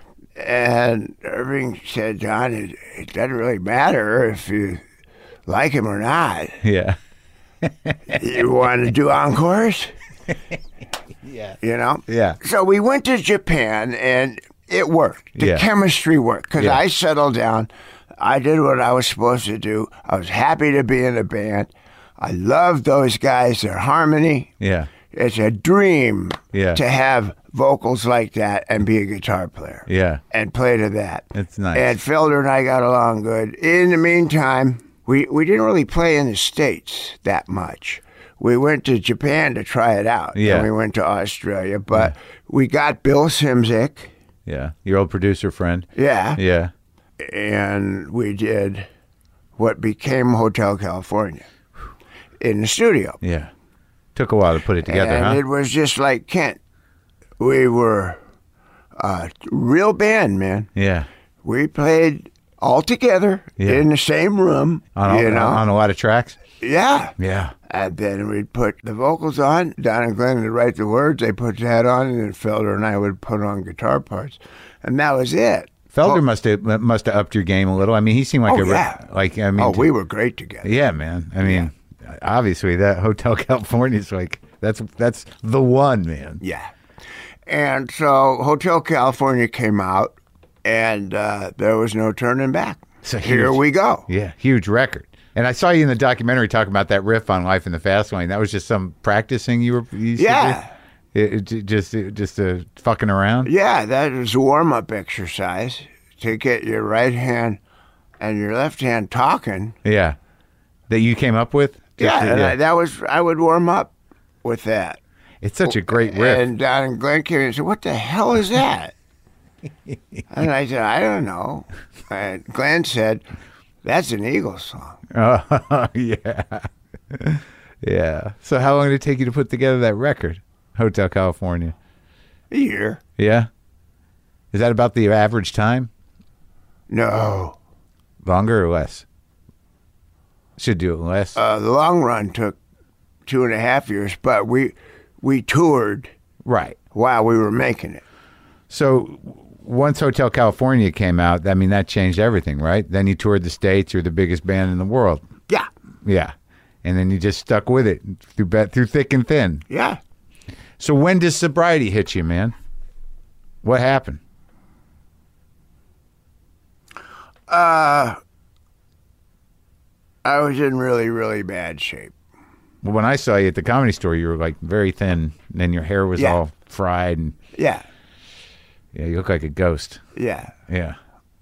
And Irving said, John, it, it doesn't really matter if you like him or not. yeah, You want to do encores? yeah, You know? yeah. So we went to Japan, and it worked. The Yeah. chemistry worked because Yeah. I settled down. I did what I was supposed to do. I was happy to be in a band. I loved those guys, their harmony. Yeah. It's a dream Yeah. to have vocals like that and be a guitar player Yeah. and play to that. It's nice. And Felder and I got along good. In the meantime, we, we didn't really play in the States that much. We went to Japan to try it out. Yeah. And we went to Australia, but we got Bill Simzik. Yeah. Your old producer friend. Yeah. Yeah. And we did what became Hotel California in the studio. Yeah. Took a while to put it together, and huh? it was just like Kent. We were a real band, man. Yeah. We played all together Yeah. in the same room, On, you on, know. on a lot of tracks. Yeah. Yeah. And then we'd put the vocals on. Don and Glenn would write the words. They put that on, and then Felder and I would put on guitar parts, and that was it. Felder Oh. must have must have upped your game a little. I mean, he seemed like Oh, a re- yeah. like I mean, Oh, we were great together. yeah, man. I mean, obviously that Hotel California is like that's that's the one, man. Yeah. And so Hotel California came out, and uh, there was no turning back. So here huge. we go. Yeah, huge record. And I saw you in the documentary talking about that riff on Life in the Fast Lane. That was just some practicing you were you used Yeah. to do? It, it j- just it, just uh, fucking around. Yeah, that was a warm-up exercise to get your right hand and your left hand talking. Yeah, that you came up with. Just Yeah, to- and I, that was I would warm up with that. It's such a great riff. And Don and Glenn came in and said, "What the hell is that?" And I said, "I don't know." And Glenn said, That's an Eagles song. Oh, yeah. Yeah. So how long did it take you to put together that record, Hotel California? A year. Yeah. Is that about the average time? No. Longer or less? Should do it less. Uh, the long run took two and a half years, but we we toured Right. while we were making it. So once Hotel California came out, I mean, that changed everything, right? Then you toured the States. You're the biggest band in the world. Yeah. Yeah. And then you just stuck with it through be- through thick and thin. Yeah. So when does sobriety hit you, man? What happened? Uh, I was in really, really bad shape. Well, when I saw you at the Comedy Store, you were like very thin, and then your hair was Yeah. all fried, and Yeah. yeah, you look like a ghost. Yeah. Yeah.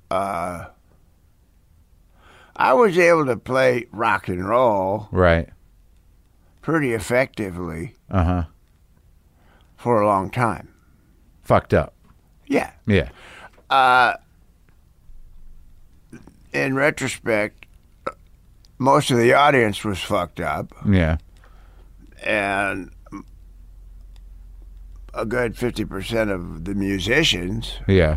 I was able to play rock and roll Right. pretty effectively Uh huh. for a long time. Fucked up. Yeah. Yeah. In retrospect, most of the audience was fucked up, Yeah. and a good fifty percent of the musicians Yeah.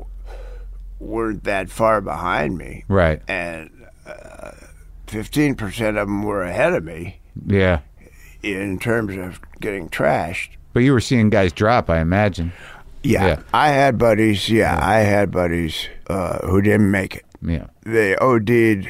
weren't that far behind me, Right. and uh, fifteen percent of them were ahead of me Yeah. in terms of getting trashed. But you were seeing guys drop, I imagine. Yeah, Yeah. I had buddies. Yeah, I had buddies uh, who didn't make it. Yeah. They O D'd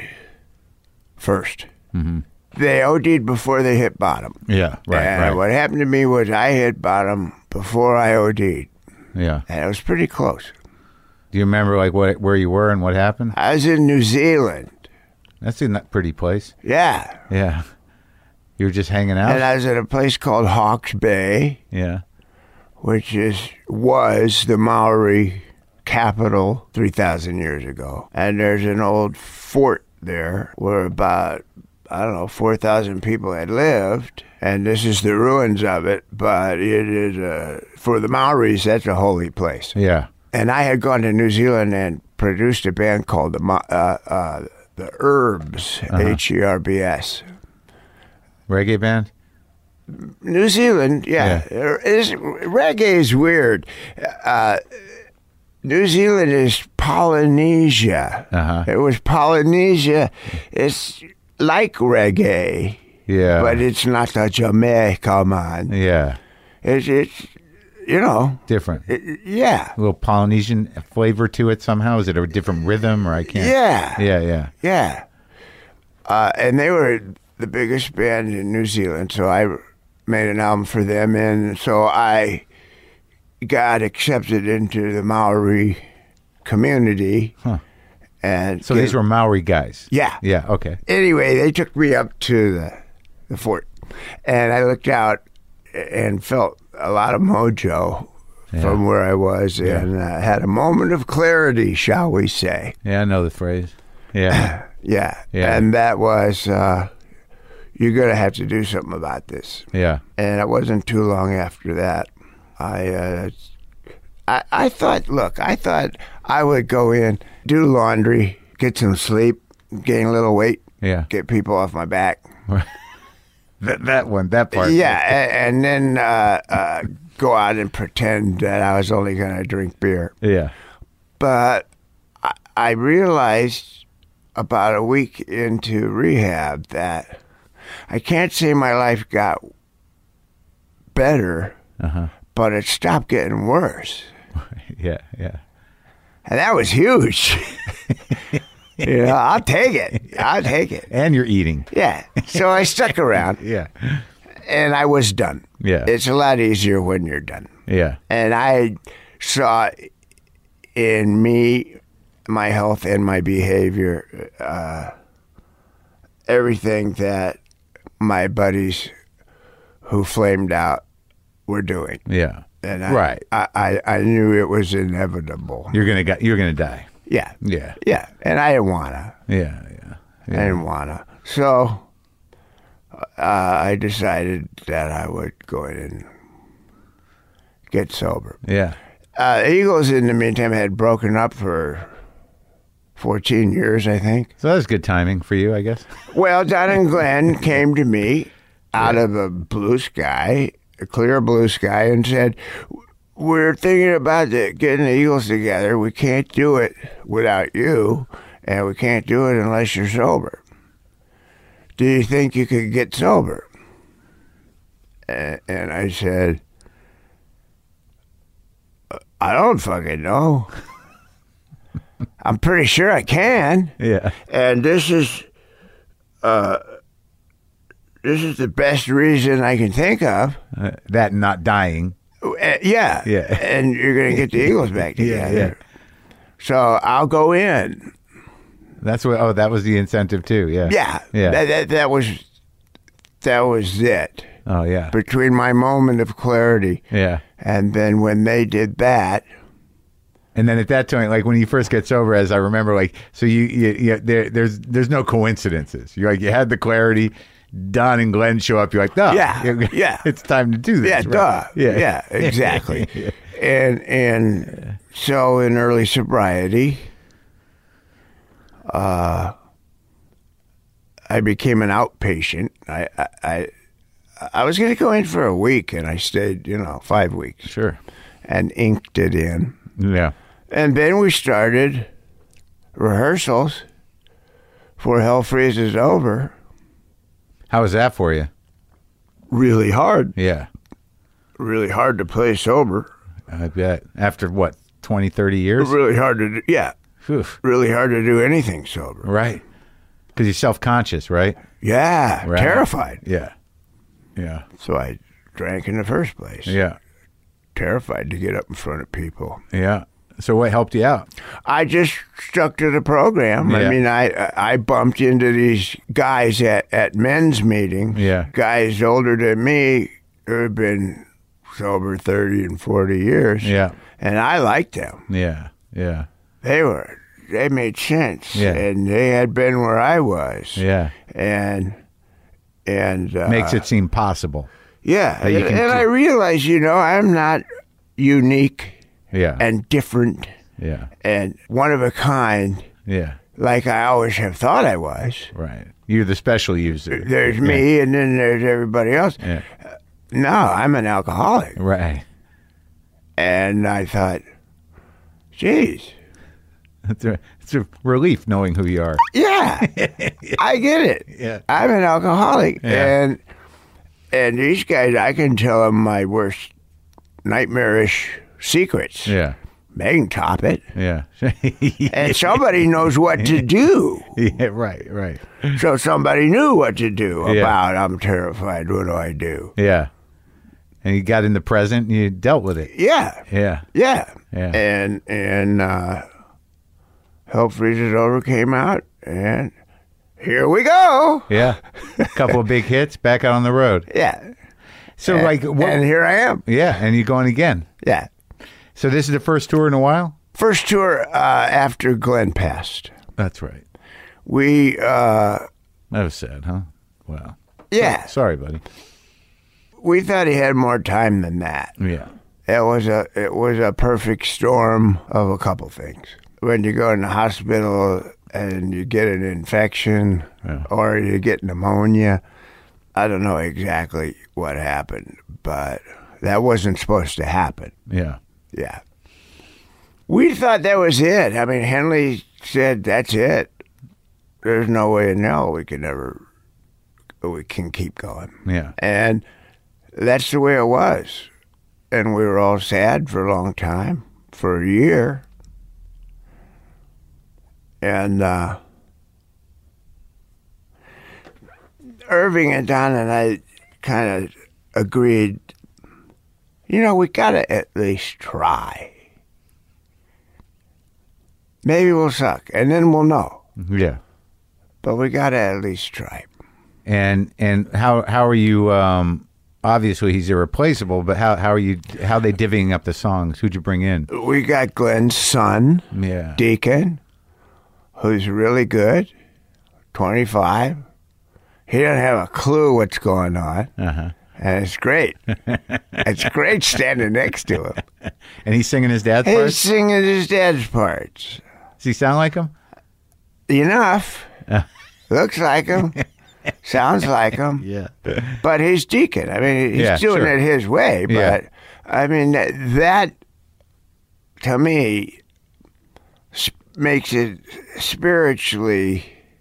first. Mm-hmm. They O D'd before they hit bottom. Yeah. Right. and right. what happened to me was I hit bottom before I O D'd, Yeah. and it was pretty close. Do you remember like what where you were and what happened? I was in New Zealand. That's in that pretty place. Yeah, Yeah. You were just hanging out. and I was at a place called Hawke's Bay, Yeah. which is was the Maori capital three thousand years ago. And there's an old fort there where about, I don't know, four thousand people had lived. And this is the ruins of it, but it is, uh, for the Maoris, that's a holy place. Yeah. And I had gone to New Zealand and produced a band called the Ma- uh, uh, the Herbs, H E R B S. Reggae band. New Zealand, yeah, Is, reggae is weird. Uh, New Zealand is Polynesia. Uh-huh. It was Polynesia. It's like reggae, Yeah. but it's not the Jamaica, man. Yeah. It's, it's you know, Different. it, yeah, A little Polynesian flavor to it somehow. Is it a different rhythm or I can't? yeah, Yeah. Yeah. yeah. Uh, and they were the biggest band in New Zealand, so I made an album for them, and so I got accepted into the Maori community. Huh. And So these were Maori guys. yeah. Yeah. Okay. Anyway, they took me up to the the fort, and I looked out and felt a lot of mojo Yeah. from where I was, Yeah. and uh, had a moment of clarity, shall we say? Yeah, I know the phrase. Yeah. Yeah, Yeah. and that was uh, you're gonna have to do something about this. Yeah. And it wasn't too long after that. I, uh, I, I thought, look, I thought I would go in, do laundry, get some sleep, gain a little weight, Yeah. get people off my back. that that one, that part. Yeah, a- and then uh, uh, go out and pretend that I was only going to drink beer. Yeah. But I, I realized about a week into rehab that I can't say my life got better, Uh-huh. but it stopped getting worse. Yeah. Yeah. And that was huge. You know, I'll take it. I'll take it. And you're eating. Yeah. So I stuck around, Yeah. and I was done. Yeah. It's a lot easier when you're done. Yeah. And I saw in me, my health and my behavior, uh, everything that my buddies who flamed out were doing. Yeah. And I, Right. I, I, I knew it was inevitable. You're gonna go, you're gonna die. Yeah. Yeah. Yeah. And I didn't want to. Yeah. Yeah. I didn't want to. So uh, I decided that I would go in and get sober. Yeah. Uh, Eagles, in the meantime, had broken up for fourteen years, I think. So that was good timing for you, I guess. Well, Don and Glenn came to me out of a blue sky, a clear blue sky, and said, we're thinking about the, getting the Eagles together. We can't do it without you, and we can't do it unless you're sober. Do you think you could get sober? And, and I said, I don't fucking know. I'm pretty sure I can. Yeah. And this is, uh, this is the best reason I can think of. Uh, that and not dying. Uh, yeah. Yeah. And you're going to get the Eagles back Yeah, together. yeah. So I'll go in. That's what. Oh, that was the incentive too. Yeah. Yeah. Yeah. That, that, that was, that was it. Oh yeah. Between my moment of clarity Yeah. and then when they did that. And then at that point, like when you first get sober, as I remember, like so you, you, you there, there's, there's no coincidences. You like you had the clarity. Don and Glenn show up. You're like, oh, Yeah, yeah. it's time to do this. Yeah, right? duh. Yeah, Yeah, exactly. Yeah. And and so in early sobriety, uh, I became an outpatient. I I I, I was going to go in for a week, and I stayed, you know, five weeks. Sure. And inked it in. Yeah. And then we started rehearsals for Hell Freezes Over. How was that for you? Really hard. Yeah. Really hard to play sober. I bet. After what, twenty, thirty years? Really hard to do. Yeah. Oof. Really hard to do anything sober. Right. Because you're self-conscious, right? Yeah. Right. Terrified. Yeah. Yeah. So I drank in the first place. Yeah. Terrified to get up in front of people. Yeah. So what helped you out? I just stuck to the program. Yeah. I mean, I I bumped into these guys at, at men's meetings. Yeah. Guys older than me who had been sober thirty and forty years. Yeah. And I liked them. Yeah. Yeah. They were, they made sense. Yeah. And they had been where I was. Yeah. And, and. Uh, Makes it seem possible. Yeah. that you And, can and do- I realized, you know, I'm not unique Yeah. and different Yeah. and one of a kind Yeah. like I always have thought I was. Right. You're the special user. There's Yeah. me and then there's everybody else. Yeah. No, I'm an alcoholic. Right. And I thought, geez, It's a, it's a relief knowing who you are. yeah, I get it. Yeah. I'm an alcoholic. Yeah. And and these guys, I can tell them my worst nightmarish secrets. Yeah. They can top it. Yeah. And somebody knows what to do. Yeah. Right. Right. So somebody knew what to do Yeah. about, I'm terrified, what do I do? Yeah. And you got in the present and you dealt with it. Yeah. Yeah. Yeah. Yeah. And and uh Hell Freezes Over came out and here we go. Yeah. A couple of big hits, back out on the road. Yeah. So and, like what, and here I am. yeah, and you're going again. Yeah. So this is the first tour in a while? First tour uh after Glenn passed. That's right. We uh That was sad, huh? Wow. yeah. Sorry, buddy. We thought he had more time than that. Yeah. It was a it was a perfect storm of a couple things. When you go in the hospital and you get an infection Yeah. or you get pneumonia, I don't know exactly what happened, but that wasn't supposed to happen. Yeah. Yeah. We thought that was it. I mean, Henley said, that's it. There's no way in hell we can ever, we can keep going. Yeah. And that's the way it was. And we were all sad for a long time, for a year. And uh, Irving and Don and I kind of agreed, you know, we got to at least try. Maybe we'll suck, and then we'll know. Yeah. But we got to at least try. And and how how are you um obviously he's irreplaceable, but how how are you how are they divvying up the songs? Who'd you bring in? We got Glenn's son, Yeah. Deacon, who's really good, twenty-five. He doesn't have a clue what's going on, Uh-huh. and it's great. It's great standing next to him. And he's singing his dad's He's parts? singing his dad's parts. Does he sound like him? enough. Looks like him. Sounds like him. Yeah. But he's Deacon. I mean, he's Yeah, doing sure. it his way. But, Yeah. I mean, that, that to me, s- makes it spiritually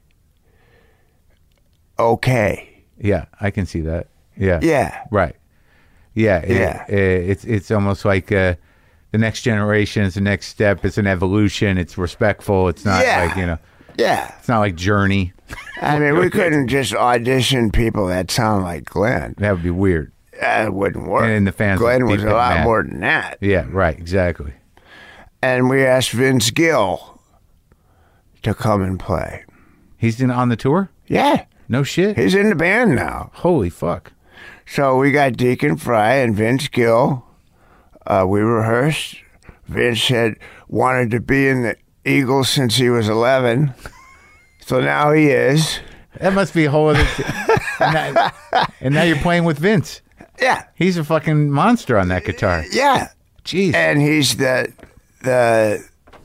okay. Yeah, I can see that. Yeah. Yeah. Right. Yeah. it- Yeah. it- it's it's almost like uh, the next generation is the next step. It's an evolution. It's respectful. It's not Yeah. like, you know, Yeah. it's not like Journey. I mean, we couldn't just audition people that sound like Glenn. That would be weird. That wouldn't work. And the fans would Glenn be was a bit lot mad. more than that. Yeah. Right. Exactly. And we asked Vince Gill to come and play. He's in, on the tour? Yeah. No shit. He's in the band now. Holy fuck. So we got Deacon Fry and Vince Gill. Uh, we rehearsed. Vince had wanted to be in the Eagles since he was eleven. So now he is. That must be a whole other. T- and, now, and now you're playing with Vince. Yeah. He's a fucking monster on that guitar. Yeah. Jeez. And he's the the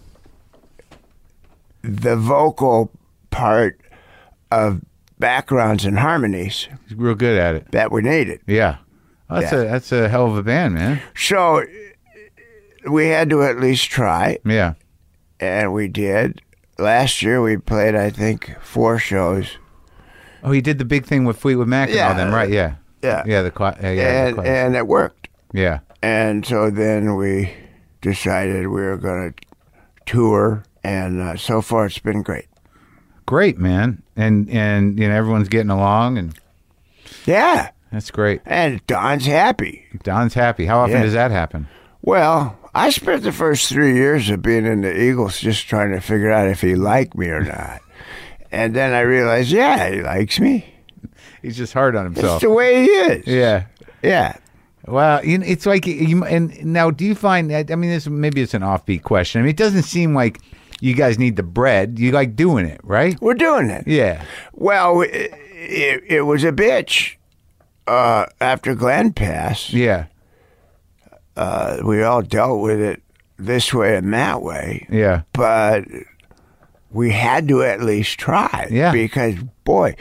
the vocal part of backgrounds and harmonies He's real good at it. that we needed. Yeah. Oh, that's Yeah. a that's a hell of a band, man. So we had to at least try, Yeah. and we did. Last year we played, I think, four shows. Oh, he did the big thing with Fleetwood Mac and Yeah. all them, right? Yeah. Yeah. Yeah. The cla- uh, yeah. the and class. and it worked. yeah. And so then we decided we were going to tour, and uh, so far it's been great. Great, man. And and you know everyone's getting along, and Yeah, that's great. and Don's happy. Don's happy. How often Yeah. does that happen? Well, I spent the first three years of being in the Eagles just trying to figure out if he liked me or not. And then I realized, yeah, he likes me. He's just hard on It's himself. the way he is. Yeah. Yeah. Well, you know, it's like you. And now, do you find that? I mean, this maybe it's an offbeat question. I mean, it doesn't seem like you guys need the bread. You like doing it, right? We're doing it. Yeah. Well, it, it, it was a bitch uh, after Glenn passed. Yeah. Uh, we all dealt with it this way and that way. Yeah. But we had to at least try. Yeah. Because, boy,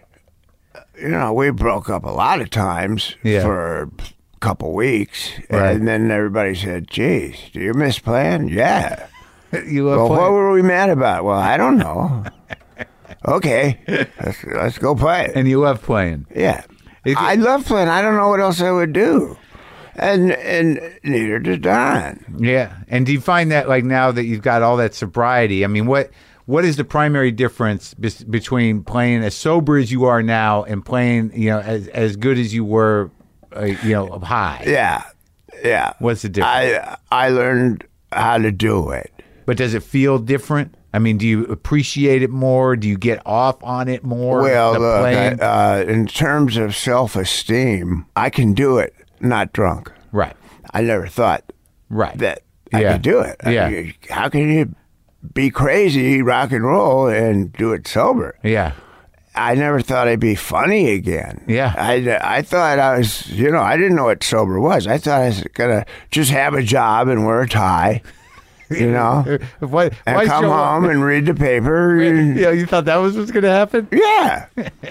you know, we broke up a lot of times Yeah. for a couple weeks. Right. And then everybody said, geez, do you miss playing? Yeah. You love Well, playing? what were we mad about? Well, I don't know. Okay. Let's, let's go play. And you love playing. Yeah. If you- I love playing. I don't know what else I would do. And and neither does Don. Yeah. And do you find that like now that you've got all that sobriety? I mean, what what is the primary difference bes- between playing as sober as you are now and playing, you know, as as good as you were, uh, you know, high? Yeah. Yeah. What's the difference? I I learned how to do it. But does it feel different? I mean, do you appreciate it more? Do you get off on it more? Well, the look, I, playing? uh, in terms of self-esteem, I can do it not drunk. right, I never thought right. that I Yeah. could do it. I Yeah. mean, how can you be crazy, rock and roll, and do it sober? Yeah, I never thought I'd be funny again. Yeah. I, I thought I was, you know, I didn't know what sober was. I thought I was going to just have a job and wear a tie, you know, What, and why come show up? home and read the paper. and- Yeah, you thought that was what's going to happen? yeah.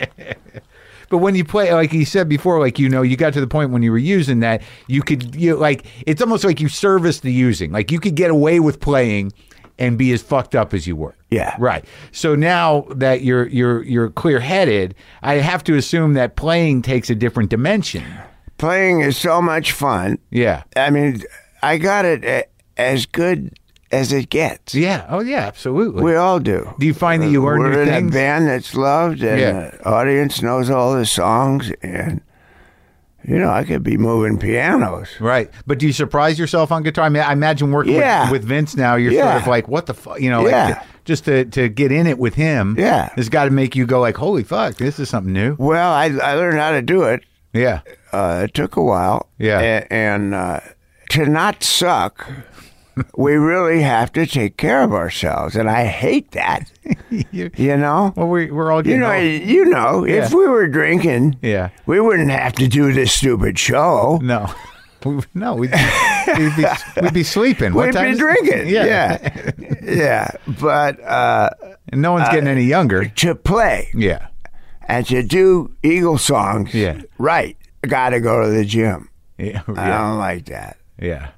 But when you play, like you said before, like, you know, you got to the point when you were using that, you could, you like, it's almost like you service the using. Like, you could get away with playing and be as fucked up as you were. Yeah. Right. So now that you're you're you're clear-headed, I have to assume that playing takes a different dimension. Playing is so much fun. Yeah. I mean, I got it a- as good as it gets. Yeah. Oh, yeah, absolutely. We all do. Do you find that you learn We're new in things? a band that's loved, and Yeah. the audience knows all the songs, and you know, I could be moving pianos. Right. But do you surprise yourself on guitar? I mean, I imagine working Yeah. with, with Vince now, you're sort Yeah. of like, what the fuck? You know, like Yeah. to- just to, to get in it with him. Yeah. It's got to make you go like, holy fuck, this is something new. Well, I I learned how to do it. Yeah. Uh, it took a while. Yeah. A- and uh, to not suck, we really have to take care of ourselves, and I hate that. You- You know. well, we, we're all You getting know, old. you know, if Yeah. we were drinking, Yeah. we wouldn't have to do this stupid show. No. We, no, we'd, we'd, be, we'd be sleeping. What We'd time be is- drinking. Yeah. Yeah. Yeah. But uh, And no one's getting any younger. to play Yeah. and to do Eagle songs, Yeah. right, I got to go to the gym. Yeah. I Yeah. don't like that. yeah.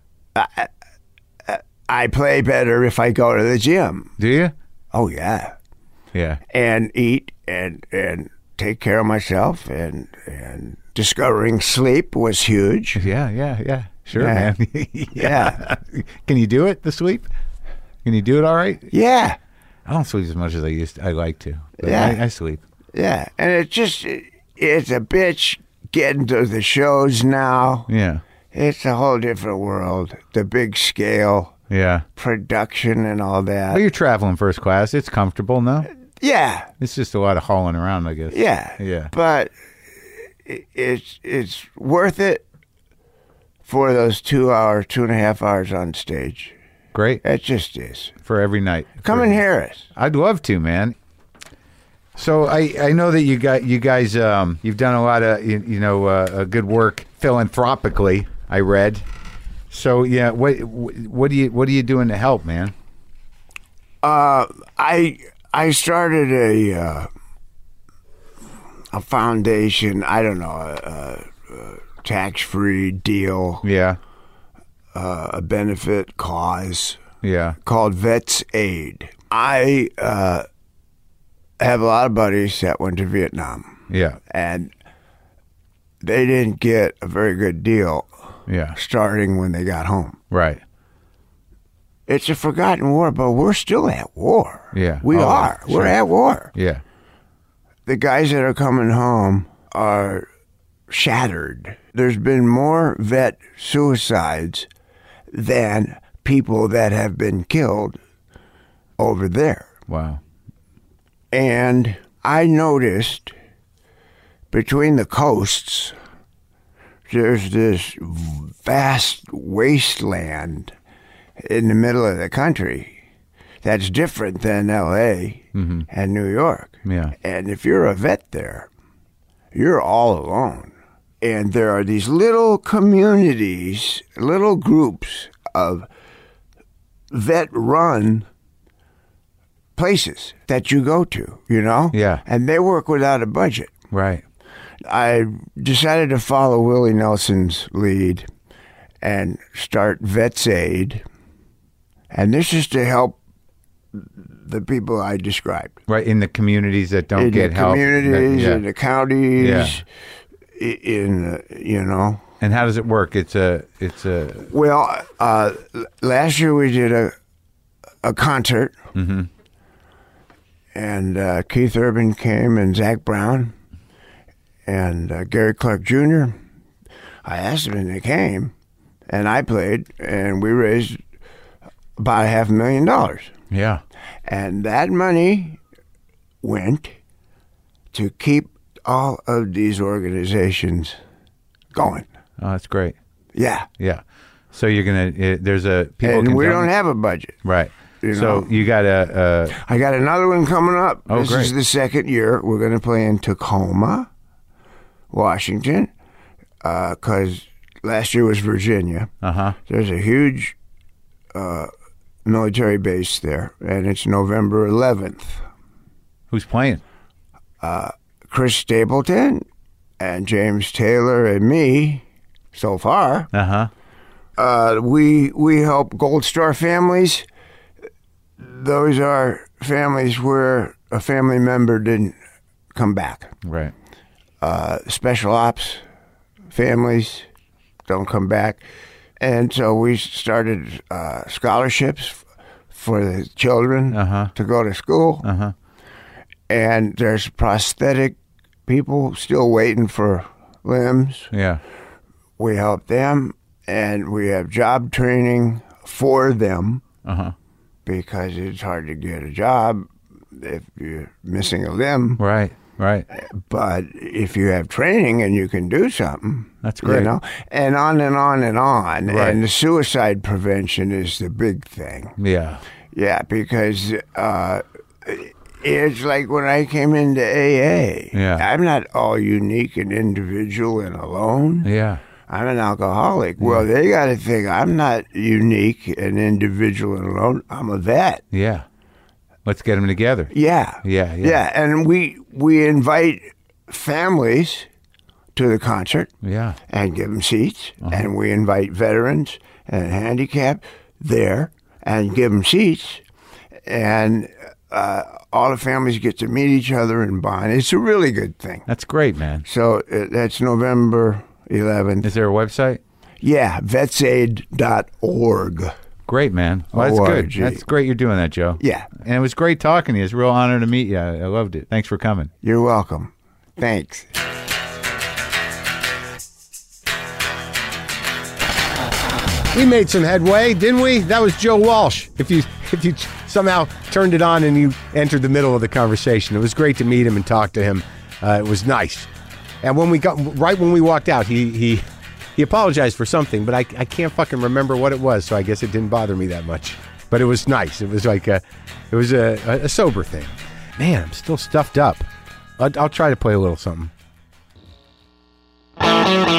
I play better if I go to the gym. Do you? Oh, yeah. Yeah. And eat and and take care of myself. And, and discovering sleep was huge. Yeah. Yeah. Yeah. Sure, Yeah. man. yeah. Can you do it, the sleep? Can you do it all right? Yeah. I don't sleep as much as I used to. I like to. But Yeah. I, I sleep. Yeah. And it just, it's a bitch getting to the shows now. Yeah. It's a whole different world. The big scale Yeah. production and all that. Well, you're traveling first class. It's comfortable, no? Yeah. It's just a lot of hauling around, I guess. Yeah. Yeah. But it- it's it's worth it for those two hours, two and a half hours on stage. Great. It just is. For every night. Come For- and hear us. I'd love to, man. So I, I know that you got you guys um, you've done a lot of you, you know uh, uh, good work philanthropically. I read. So yeah, what what do you what are you doing to help, man? Uh, I I started a uh, a foundation. I don't know, a, a tax free deal, Yeah, uh, a benefit cause yeah, called Vets Aid. I uh, have a lot of buddies that went to Vietnam, yeah, and they didn't get a very good deal yeah. starting when they got home. Right. It's a forgotten war, but we're still at war. Yeah. We Oh, are. sure. We're at war. Yeah. The guys that are coming home are shattered. There's been more vet suicides than people that have been killed over there. Wow. And I noticed between the coasts, there's this vast wasteland in the middle of the country that's different than L A Mm-hmm. and New York. Yeah. And if you're a vet there, you're all alone. And there are these little communities, little groups of vet-run places that you go to, you know? Yeah. And they work without a budget. Right. I decided to follow Willie Nelson's lead and start Vets Aid. And this is to help the people I described. Right in the communities that don't in get the help. communities, Yeah. in the counties, Yeah. i- in, uh, you know. And how does it work? It's a it's a Well, uh, l- last year we did a a concert, Mm-hmm. and uh, Keith Urban came and Zach Brown and uh, Gary Clark Junior I asked them, and they came, and I played, and we raised about a half a million dollars. yeah. And that money went to keep all of these organizations going. Oh, that's great. Yeah. Yeah. So you're gonna uh, there's a people And can we donate- don't have a budget. right. you So know. you got a I got another one coming up. Oh, this great. is the second year. We're going to play in Tacoma, Washington, because last year was Virginia. uh huh. There's a huge uh, military base there, and it's November eleventh. Who's playing? Chris Stapleton and James Taylor and me, so far, Uh huh. uh, we we help Gold Star families. Those are families where a family member didn't come back. Right. Uh, special ops families don't come back. And so we started uh, scholarships f- for the children Uh-huh. to go to school. Uh huh. And there's prosthetic people still waiting for limbs. Yeah. We help them, and we have job training for them Uh huh. because it's hard to get a job if you're missing a limb. Right. Right. But if you have training and you can do something, That's great. You know, and on and on and on. Right. And the suicide prevention is the big thing. Yeah. Yeah, because uh, it's like when I came into A A. Yeah. I'm not all unique and individual and alone. Yeah. I'm an alcoholic. Well, they got to think I'm not unique and individual and alone. I'm a vet. Yeah. Let's get them together. Yeah. Yeah, yeah. Yeah, and we we invite families to the concert Yeah. and give them seats, Uh-huh. and we invite veterans and handicapped there and give them seats, and uh, all the families get to meet each other and bond. It's a really good thing. That's great, man. So uh, that's November eleventh. Is there a website? Yeah, vetsaid dot org. Great, man. Well, that's O R good. G. That's great you're doing that, Joe. Yeah. And it was great talking to you. It's a real honor to meet you. I I loved it. Thanks for coming. You're welcome. Thanks. We made some headway, didn't we? That was Joe Walsh. If you if you somehow turned it on and you entered the middle of the conversation, it was great to meet him and talk to him. Uh, it was nice. And when we got right when we walked out, he he he apologized for something, but I I can't fucking remember what it was, so I guess it didn't bother me that much. But it was nice. It was like a it was a, a, a sober thing. Man, I'm still stuffed up. I'll, I'll try to play a little something.